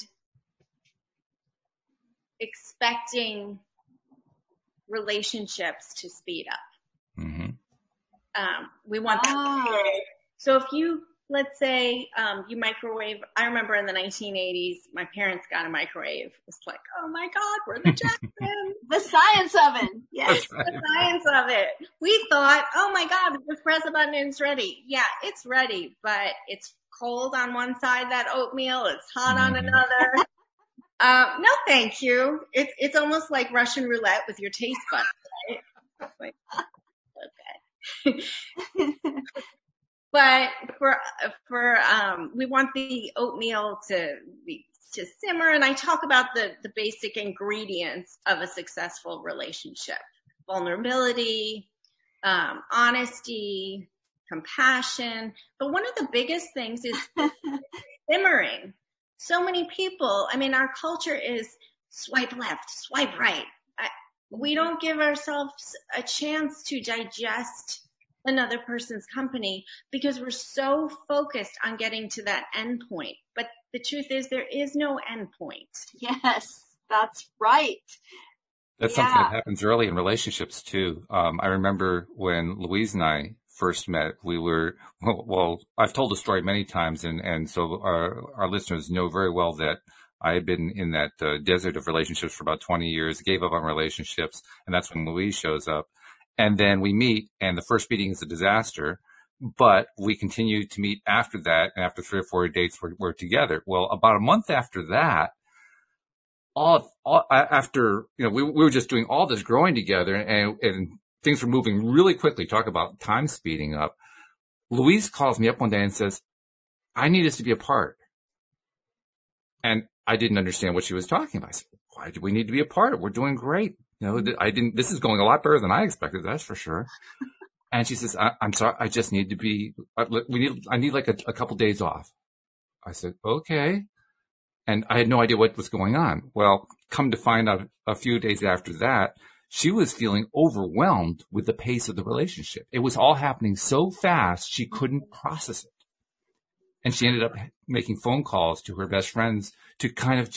expecting relationships to speed up. Mm-hmm. Um, we want that. Oh. So if you, let's say, um, you microwave, I remember in the nineteen eighties, my parents got a microwave. It's like, oh my God, we're the Jacksons. The science oven. Yes. Right. The science of it. We thought, oh my God, just press a button and it's ready. Yeah, it's ready, but it's cold on one side, that oatmeal. It's hot on another. uh, no, thank you. It's, it's almost like Russian roulette with your taste buds, right? Like, okay. But for, for, um, we want the oatmeal to be, to simmer. And I talk about the, the basic ingredients of a successful relationship: vulnerability, um, honesty, compassion. But one of the biggest things is simmering. So many people, I mean, our culture is swipe left, swipe right. I, we don't give ourselves a chance to digest another person's company because we're so focused on getting to that end point. But the truth is there is no end point. Yes, that's right. That's yeah. something that happens early in relationships too. Um, I remember when Louise and I first met, we were, well, well I've told the story many times, and, and so our, our listeners know very well that I had been in that uh, desert of relationships for about twenty years, gave up on relationships, and that's when Louise shows up. And then we meet, and the first meeting is a disaster, but we continue to meet after that, and after three or four dates, we're, we're together. Well, about a month after that, all, all after, you know, we, we were just doing all this growing together, and, and things were moving really quickly. Talk about time speeding up. Louise calls me up one day and says, I need us to be apart. And I didn't understand what she was talking about. I said, why do we need to be apart? We're doing great. You know, I didn't, this is going a lot better than I expected, that's for sure. And she says, I, I'm sorry, I just need to be, we need, I need like a, a couple days off. I said, okay. And I had no idea what was going on. Well, come to find out a few days after that, she was feeling overwhelmed with the pace of the relationship. It was all happening so fast, she couldn't process it. And she ended up making phone calls to her best friends to kind of just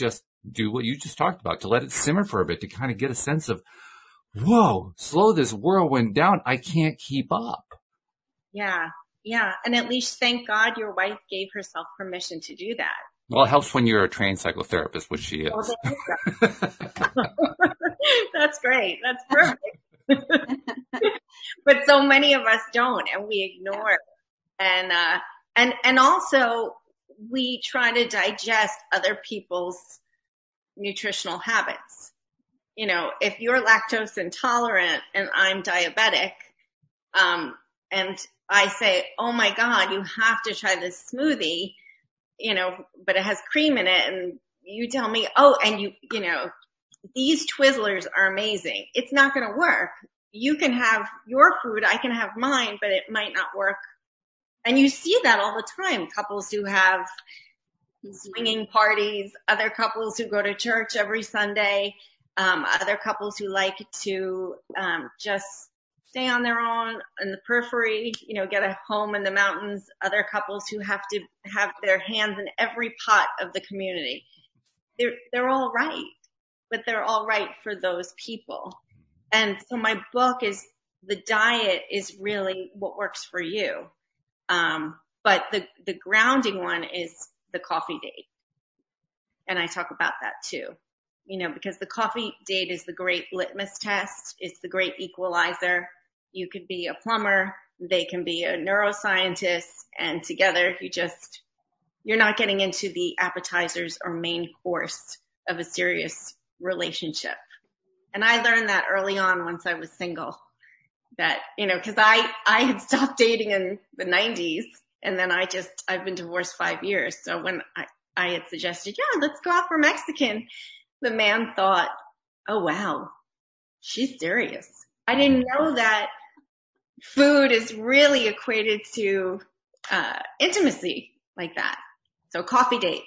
do what you just talked about, to let it simmer for a bit, to kind of get a sense of, whoa, slow this whirlwind down. I can't keep up. Yeah. Yeah. And at least thank God your wife gave herself permission to do that. Well, it helps when you're a trained psychotherapist, which she is. Oh, that's great. That's perfect. But so many of us don't, and we ignore it. And, uh, and, and also we try to digest other people's nutritional habits. You know, if you're lactose intolerant and I'm diabetic, um, and I say, oh my God, you have to try this smoothie, you know, but it has cream in it, and you tell me, oh, and you, you know, these Twizzlers are amazing. It's not going to work. You can have your food, I can have mine, but it might not work. And you see that all the time. Couples who have swinging parties, other couples who go to church every Sunday, um, other couples who like to um, just stay on their own in the periphery, you know, get a home in the mountains, other couples who have to have their hands in every pot of the community. They're, they're all right, but they're all right for those people. And so my book is, the diet is really what works for you. Um, but the, the grounding one is the coffee date. And I talk about that too, you know, because the coffee date is the great litmus test. It's the great equalizer. You could be a plumber. They can be a neuroscientist, and together you just, you're not getting into the appetizers or main course of a serious relationship. And I learned that early on once I was single, that, you know, cause I, I had stopped dating in the nineties, and then I just, I've been divorced five years. So when I, I had suggested, yeah, let's go out for Mexican, the man thought, oh wow, she's serious. I didn't know that food is really equated to uh, intimacy like that. So coffee date,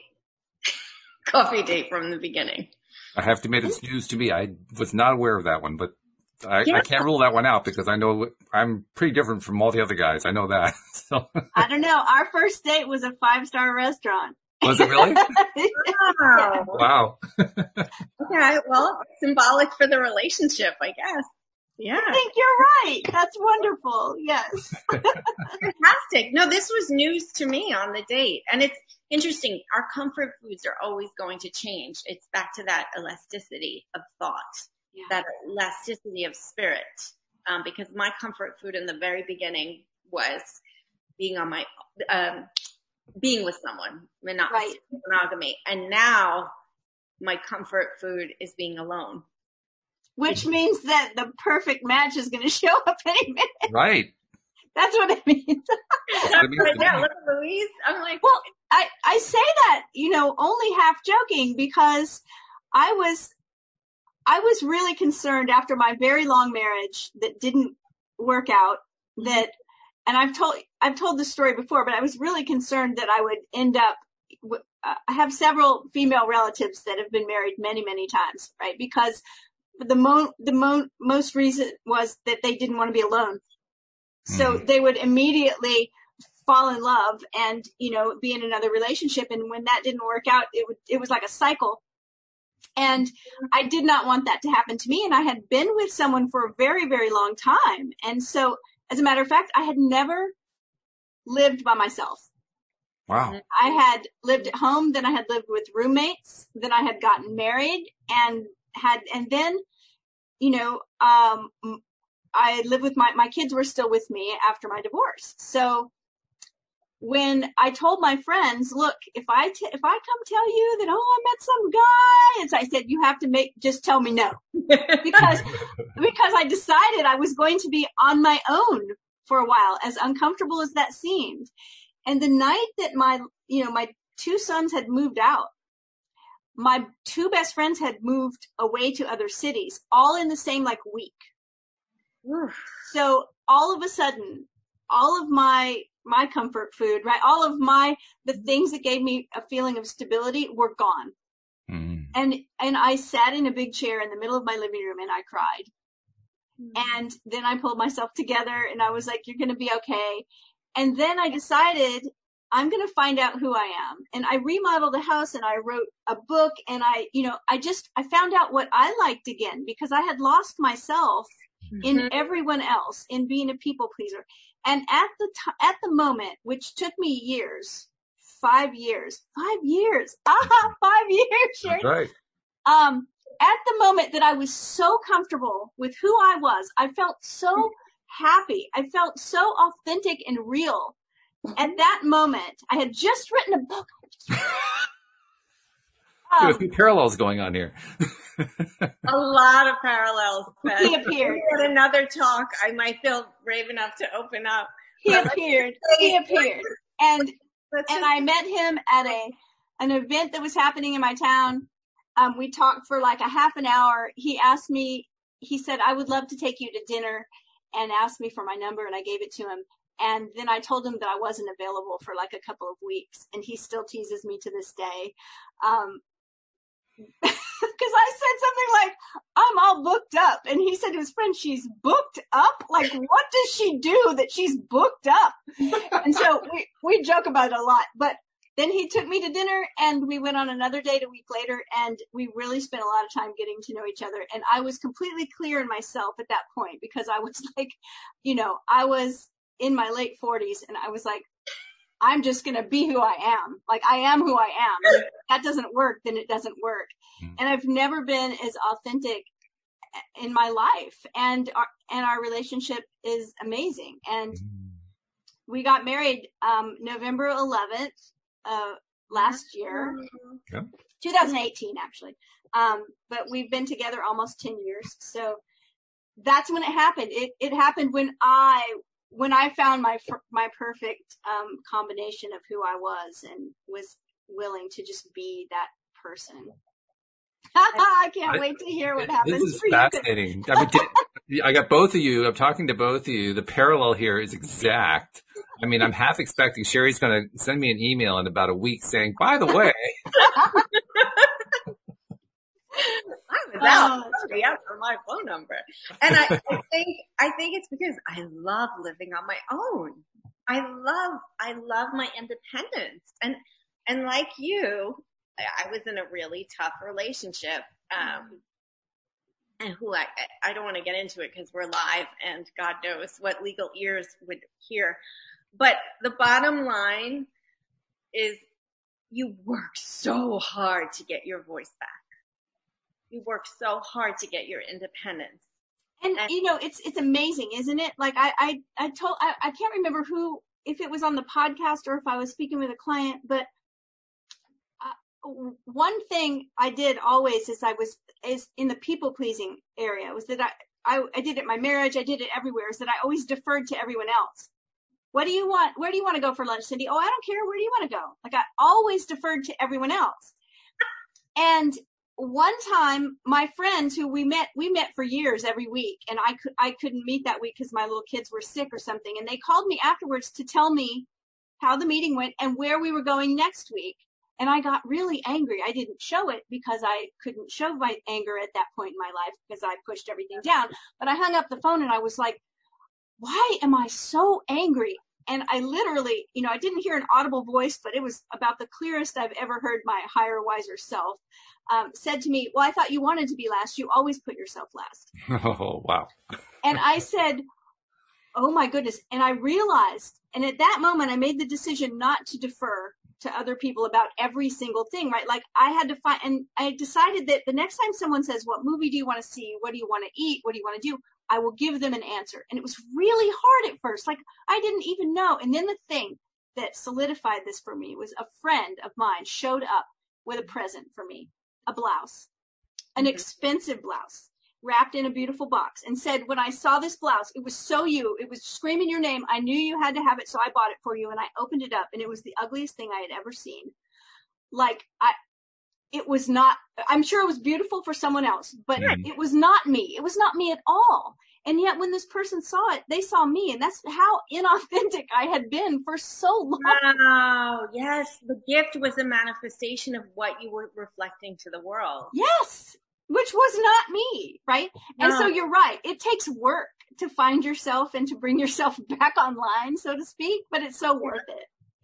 coffee date from the beginning. I have to admit, it's news to me. I was not aware of that one, but I, Yeah. I can't rule that one out because I know I'm pretty different from all the other guys. I know that. So. I don't know. Our first date was a five-star restaurant. Was it really? Wow. Wow. Okay. Well, symbolic for the relationship, I guess. Yeah. I think you're right. That's wonderful. Yes. Fantastic. No, this was news to me on the date. And it's interesting. Our comfort foods are always going to change. It's back to that elasticity of thought, Yeah. that elasticity of spirit. Um, because my comfort food in the very beginning was being on my, um, being with someone, monog- Right. monogamy. And now my comfort food is being alone. Which means that the perfect match is going to show up any minute. Right. That's what it means. It means to Yeah, me. look at Louise. I'm like, Well, I, I say that, you know, only half joking because I was, I was really concerned after my very long marriage that didn't work out that, and I've told, I've told this story before, but I was really concerned that I would end up, w- uh, I have several female relatives that have been married many, many times, right? Because the mo, the mo, most reason was that they didn't want to be alone. So Mhm. they would immediately fall in love and, you know, be in another relationship. And when that didn't work out, it would, it was like a cycle. And I did not want that to happen to me. And I had been with someone for a very, very long time. And so as a matter of fact, I had never lived by myself. Wow. I had lived at home, then I had lived with roommates, then I had gotten married and had, and then, you know, um, I lived with my, my kids were still with me after my divorce. So when I told my friends, look, if I, t- if I come tell you that, oh, I met some guy, and so I said, you have to make, just tell me no, because, because I decided I was going to be on my own for a while, as uncomfortable as that seemed. And the night that my, you know, my two sons had moved out, my two best friends had moved away to other cities, all in the same like week. Oof. So all of a sudden, all of my, my comfort food, right? All of my, the things that gave me a feeling of stability were gone. Mhm. And, and I sat in a big chair in the middle of my living room and I cried. And then I pulled myself together and I was like, you're going to be okay. And then I decided I'm going to find out who I am. And I remodeled a house and I wrote a book and I, you know, I just, I found out what I liked again because I had lost myself in mm-hmm. everyone else, in being a people pleaser. And at the t- at the moment, which took me years, five years, five years, ah, five years, Sherry. That's right. Um, at the moment that I was so comfortable with who I was, I felt so happy. I felt so authentic and real. At that moment, I had just written a book. um, There's some parallels going on here. A lot of parallels. But he appeared. At another talk, I might feel brave enough to open up. He but appeared. He appeared. And and I met him at a an event that was happening in my town. Um, we talked for like a half an hour. He asked me, he said, I would love to take you to dinner, and asked me for my number, and I gave it to him. And then I told him that I wasn't available for like a couple of weeks, and he still teases me to this day. Um, cause I said something like, I'm all booked up. And he said to his friend, she's booked up? Like, what does she do that she's booked up? And so we, we joke about it a lot, but then he took me to dinner and we went on another date a week later, and we really spent a lot of time getting to know each other. And I was completely clear in myself at that point because I was like, you know, I was in my late forties and I was like, I'm just going to be who I am. Like, I am who I am. If that doesn't work, then it doesn't work. Mm. And I've never been as authentic in my life. And our, and our relationship is amazing. And mm. we got married, um, November eleventh, uh, last year, yeah. twenty eighteen, actually. Um, but we've been together almost ten years. So that's when it happened. It, it happened when I when I found my my perfect um, combination of who I was and was willing to just be that person. I can't I, wait to hear what happens. This is for fascinating. You. I, mean, I got both of you. I'm talking to both of you. The parallel here is exact. I mean, I'm half expecting Sherry's going to send me an email in about a week saying, by the way. I was out. Somebody asked for my phone number. And I, I think, I think it's because I love living on my own. I love, I love my independence. And, and like you, I was in a really tough relationship. Um, and who I, I don't want to get into it because we're live and God knows what legal ears would hear. But the bottom line is you work so hard to get your voice back. You work so hard to get your independence. And, and you know, it's, it's amazing, isn't it? Like I, I, I told, I, I can't remember who, if it was on the podcast or if I was speaking with a client, but uh, one thing I did always is I was, is in the people pleasing area was that I, I, I did it in my marriage. I did it everywhere is that I always deferred to everyone else. What do you want? Where do you want to go for lunch, Cindy? Oh, I don't care. Where do you want to go? Like I always deferred to everyone else. And one time my friends who we met, we met for years every week, and I could, I couldn't meet that week because my little kids were sick or something. And they called me afterwards to tell me how the meeting went and where we were going next week. And I got really angry. I didn't show it because I couldn't show my anger at that point in my life because I pushed everything down. But I hung up the phone and I was like, why am I so angry? And I literally, you know, I didn't hear an audible voice, but it was about the clearest I've ever heard my higher, wiser self, um, said to me, well, I thought you wanted to be last. You always put yourself last. Oh, wow. And I said, oh my goodness. And I realized, and at that moment, I made the decision not to defer to other people about every single thing, right? Like I had to find, and I decided that the next time someone says, what movie do you want to see? What do you want to eat? What do you want to do? I will give them an answer. And it was really hard at first. Like I didn't even know. And then the thing that solidified this for me was a friend of mine showed up with a present for me, a blouse, an mm-hmm. expensive blouse wrapped in a beautiful box, and said, when I saw this blouse, it was so you, it was screaming your name. I knew you had to have it. So I bought it for you. And I opened it up and it was the ugliest thing I had ever seen. Like I, it was not, I'm sure it was beautiful for someone else, but mm. it was not me. It was not me at all. And yet when this person saw it, they saw me. And that's how inauthentic I had been for so long. Wow. Yes. The gift was a manifestation of what you were reflecting to the world. Yes. Which was not me. Right. No. And so you're right. It takes work to find yourself and to bring yourself back online, so to speak, but it's so worth it.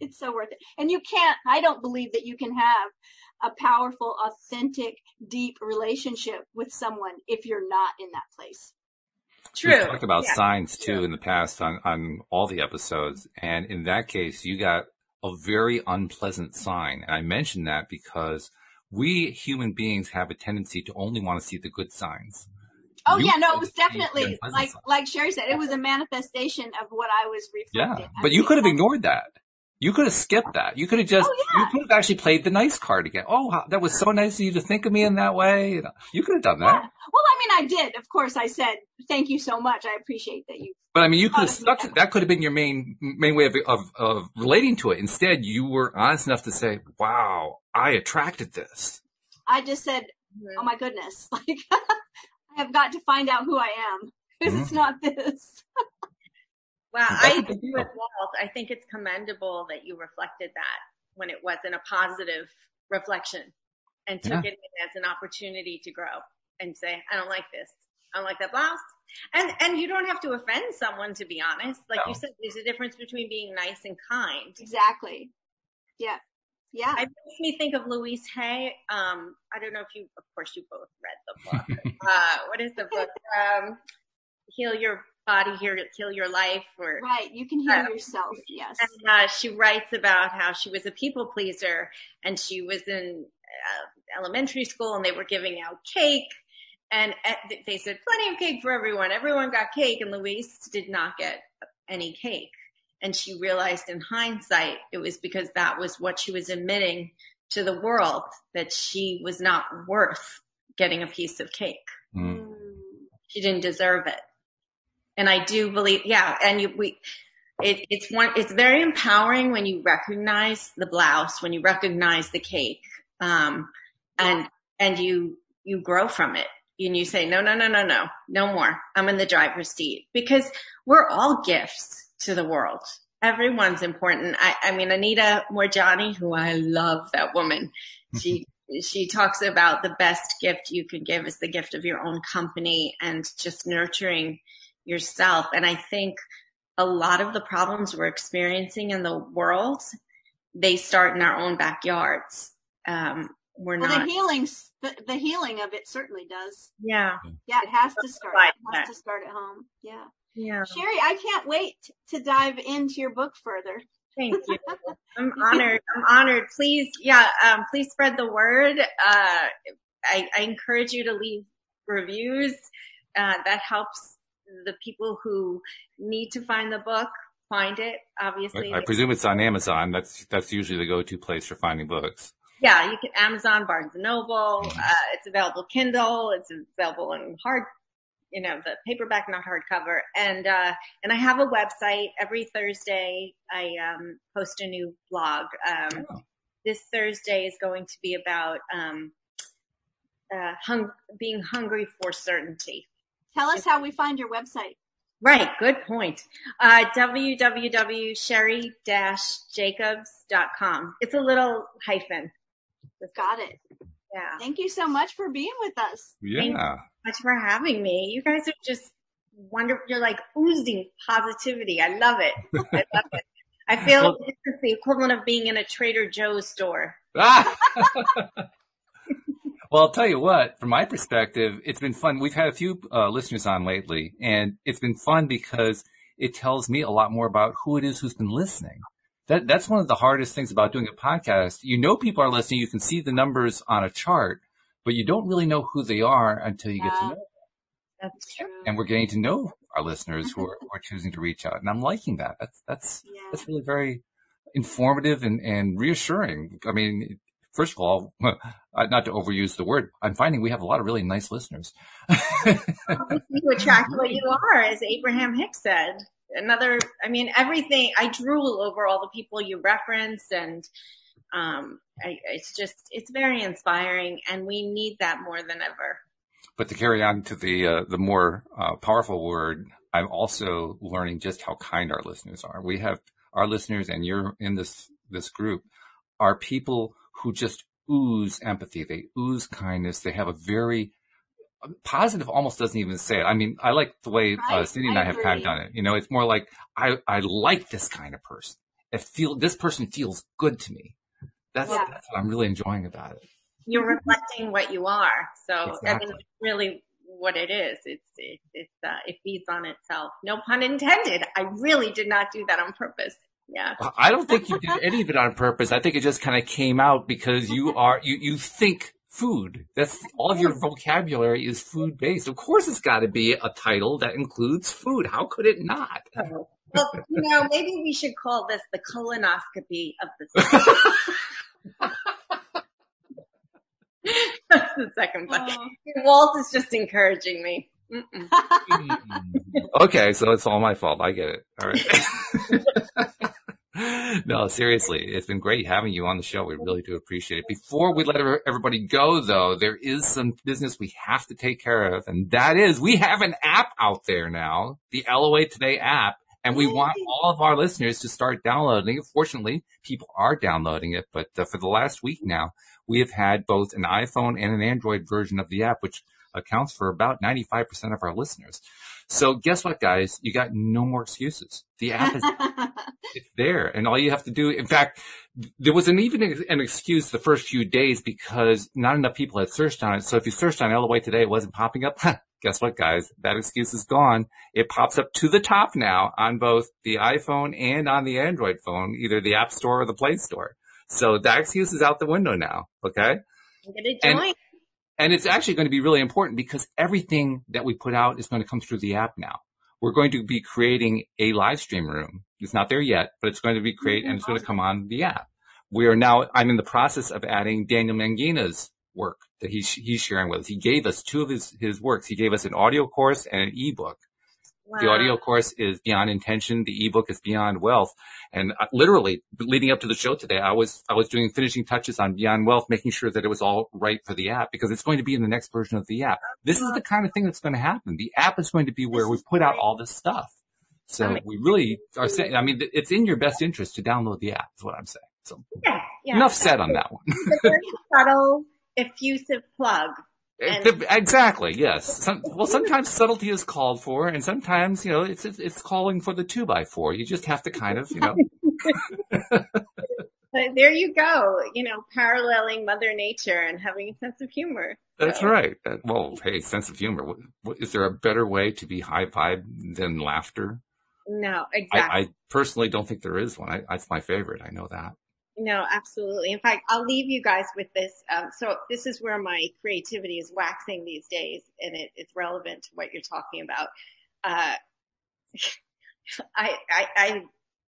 It's so worth it. And you can't, I don't believe that you can have a powerful, authentic, deep relationship with someone if you're not in that place. True. We've talked about yeah. signs too in the past on, on all the episodes. And in that case, you got a very unpleasant sign. And I mention that because we human beings have a tendency to only want to see the good signs. Oh You yeah, no, it wanted was to see the definitely unpleasant like, signs. like Sherry said, it was a manifestation of what I was reflecting. Yeah, but you could have ignored that. You could have skipped that. You could have just, Oh, yeah. you could have actually played the nice card again. Oh, how, that was so nice of you to think of me in that way. You know, you could have done that. Yeah. Well, I mean, I did. Of course, I said, thank you so much. I appreciate that you. But I mean, you could have Honestly, stuck yeah. to, that could have been your main, main way of, of, of relating to it. Instead, you were honest enough to say, wow, I attracted this. I just said, oh my goodness, like I have got to find out who I am because Mm-hmm. it's not this. Well, That's I a big agree deal. with Walt. I think it's commendable that you reflected that when it wasn't a positive reflection and took Yeah. it as an opportunity to grow and say, I don't like this. I don't like that blouse. And, and you don't have to offend someone, to be honest. Like No. you said, there's a difference between being nice and kind. Exactly. Yeah. Yeah. It makes me think of Louise Hay. Um, I don't know if you, of course, you both read the book. uh, what is the book? Um, Heal Your Body, Heal, Heal Your Life. Or Right. You can heal yourself. Yes. And uh, she writes about how she was a people pleaser, and she was in uh, elementary school, and they were giving out cake, and uh, they said plenty of cake for everyone. Everyone got cake, and Louise did not get any cake. And she realized in hindsight it was because that was what she was admitting to the world, that she was not worth getting a piece of cake. Mm. She didn't deserve it. And I do believe, yeah, and you, we, it, it's one, it's very empowering when you recognize the blouse, when you recognize the cake, um, and, and you, you grow from it. And you say, no, no, no, no, no, no more. I'm in the driver's seat, because we're all gifts to the world. Everyone's important. I, I mean, Anita Morjani, who I love, that woman, she, she talks about the best gift you can give is the gift of your own company and just nurturing yourself. And I think a lot of the problems we're experiencing in the world, they start in our own backyards. Um, we're Well, not. the healing, the, the healing of it certainly does. Yeah. Yeah. It has to start. Right. It has to start at home. Yeah. Yeah. Sherry, I can't wait to dive into your book further. Thank you. I'm honored. I'm honored. Please, yeah, um, please spread the word. Uh, I, I encourage you to leave reviews. Uh, that helps the people who need to find the book find it, obviously. I, I presume it's on Amazon. That's, that's usually the go-to place for finding books. Yeah, you can Amazon, Barnes and Noble. Uh, it's available Kindle. It's available in hard, you know, the paperback, not hardcover. And, uh, and I have a website. Every Thursday I, um, post a new blog. Um, Oh. This Thursday is going to be about, um, uh, hung, being hungry for certainty. Tell us how we find your website. Right. Good point. Uh, w w w dot sherry dash jacobs dot com. It's a little hyphen. Got it. Yeah. Thank you so much for being with us. Thank Yeah. you so much for having me. You guys are just wonderful. You're like oozing positivity. I love it. I love it. I feel Well- like this is the equivalent of being in a Trader Joe's store. Ah! Well, I'll tell you what, from my perspective, it's been fun. We've had a few uh, listeners on lately, and it's been fun because it tells me a lot more about who it is who's been listening. That That's one of the hardest things about doing a podcast. You know people are listening. You can see the numbers on a chart, but you don't really know who they are until you get to Yeah. know them. That's true. And we're getting to know our listeners who are, who are choosing to reach out. And I'm liking that. That's, that's, Yeah. that's really very informative and, and reassuring. I mean, first of all, not to overuse the word, I'm finding we have a lot of really nice listeners. You attract what you are, as Abraham Hicks said. Another, I mean, everything, I drool over all the people you reference, and um, I, it's just, it's very inspiring, and we need that more than ever. But to carry on to the uh, the more uh, powerful word, I'm also learning just how kind our listeners are. We have our listeners, and you're in this this group, are people who just ooze empathy. They ooze kindness. They have a very positive, almost doesn't even say it. I mean, I like the way uh, Right. Cindy and I, I have kind of agree. done it. You know, it's more like I I like this kind of person, It feel, this person feels good to me. That's, Yeah. that's what I'm really enjoying about it. You're reflecting what you are. So Exactly. I mean, it's really what it is. It's, it, it's, uh, it feeds on itself. No pun intended. I really did not do that on purpose. Yeah. I don't think you did any of it on purpose. I think it just kind of came out because you are, you, you think food. That's all of your vocabulary is food based. Of course it's got to be a title that includes food. How could it not? Well, you know, maybe we should call this the colonoscopy of the That's the second one. Oh. Walt is just encouraging me. Mm-mm. Okay, so it's all my fault. I get it. All right. No, seriously, it's been great having you on the show. We really do appreciate it. Before we let everybody go, though, there is some business we have to take care of, and that is we have an app out there now, the L O A Today app, and we want all of our listeners to start downloading it. Fortunately, people are downloading it, but uh, for the last week now, we have had both an iPhone and an Android version of the app, which accounts for about ninety-five percent of our listeners. So guess what, guys? You got no more excuses. The app is it's there, and all you have to do, in fact, there was an even an excuse the first few days because not enough people had searched on it. So if you searched on L O A Today, it wasn't popping up. Guess what, guys? That excuse is gone. It pops up to the top now on both the iPhone and on the Android phone, either the App Store or the Play Store. So that excuse is out the window now, okay? I'm gonna join. And, and it's actually going to be really important because everything that we put out is going to come through the app now. We're going to be creating a live stream room. It's not there yet, but it's going to be created and it's going to come on the app. We are now, I'm in the process of adding Daniel Mangina's work that he's, he's sharing with us. He gave us two of his, his works. He gave us an audio course and an ebook. Wow. The audio course is Beyond Intention. The ebook is Beyond Wealth. And uh, literally leading up to the show today, I was, I was doing finishing touches on Beyond Wealth, making sure that it was all right for the app because it's going to be in the next version of the app. This is the kind of thing that's going to happen. The app is going to be where we put out all this stuff. So we really are saying, I mean, it's in your best interest to download the app is what I'm saying. So yeah, yeah. Enough said on that one. It's a very subtle, effusive plug. And exactly. Yes. Some, well, sometimes subtlety is called for, and sometimes, you know, it's, it's it's calling for the two by four. You just have to kind of, you know. There you go. You know, paralleling Mother Nature and having a sense of humor. That's so. right. Well, hey, sense of humor. What, what, is there a better way to be high vibe than laughter? No, exactly. I, I personally don't think there is one. I, that's my favorite. I know that. No, absolutely. In fact, I'll leave you guys with this. Um, so this is where my creativity is waxing these days, and it, it's relevant to what you're talking about. Uh, I, I, I,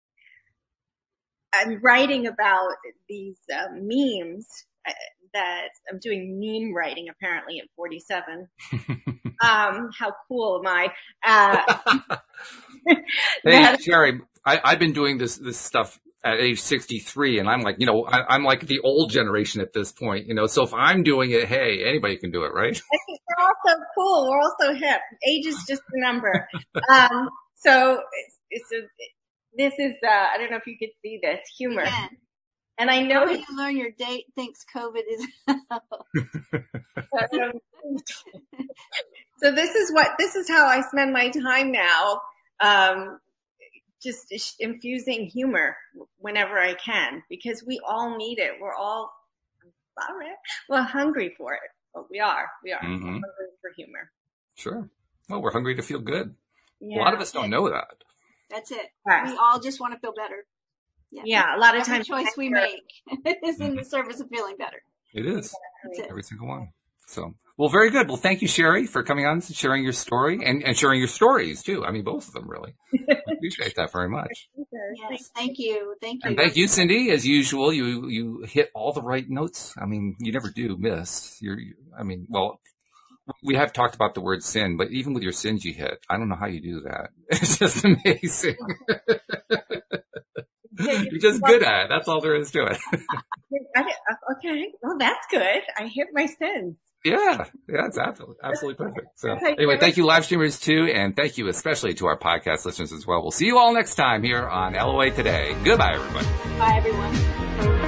I'm writing about these uh, memes uh, that I'm doing meme writing apparently at forty-seven. um, how cool am I? Uh, hey, that, Sherry, I, I've been doing this this stuff at age sixty-three, and I'm like, you know, I, I'm like the old generation at this point, you know, so if I'm doing it, hey, anybody can do it, right? We're all so cool. We're all so hip. Age is just a number. um, so it's, it's a, this is, uh, I don't know if you could see this, humor. Yeah. And I know you learn your date thinks COVID is. So this is what, this is how I spend my time now. Um, just infusing humor whenever I can, because we all need it. We're all, sorry, we're hungry for it. Well, we are, we are Mm-hmm. we're hungry for humor. Sure. Well, we're hungry to feel good. Yeah. A lot of us don't know that. That's it. Right. We all just want to feel better. Yeah. yeah a lot of Every times. choice we make is in the service of feeling better. It is. That's it. Every single one. So, well, very good. Well, thank you, Sherry, for coming on and sharing your story and, and sharing your stories too. I mean, both of them really. I appreciate that very much. Yes, thank you. Thank you. And thank you, Cindy. As usual, you, you hit all the right notes. I mean, you never do miss. You're, you, I mean, well, we have talked about the word sin, but even with your sins you hit, I don't know how you do that. It's just amazing. You're just good at it. That's all there is to it. Okay. Well, that's good. I hit my sins. Yeah, yeah, it's absolutely, absolutely perfect. So anyway, thank you live streamers too, and thank you especially to our podcast listeners as well. We'll see you all next time here on L O A Today. Goodbye, everybody. Bye, everyone.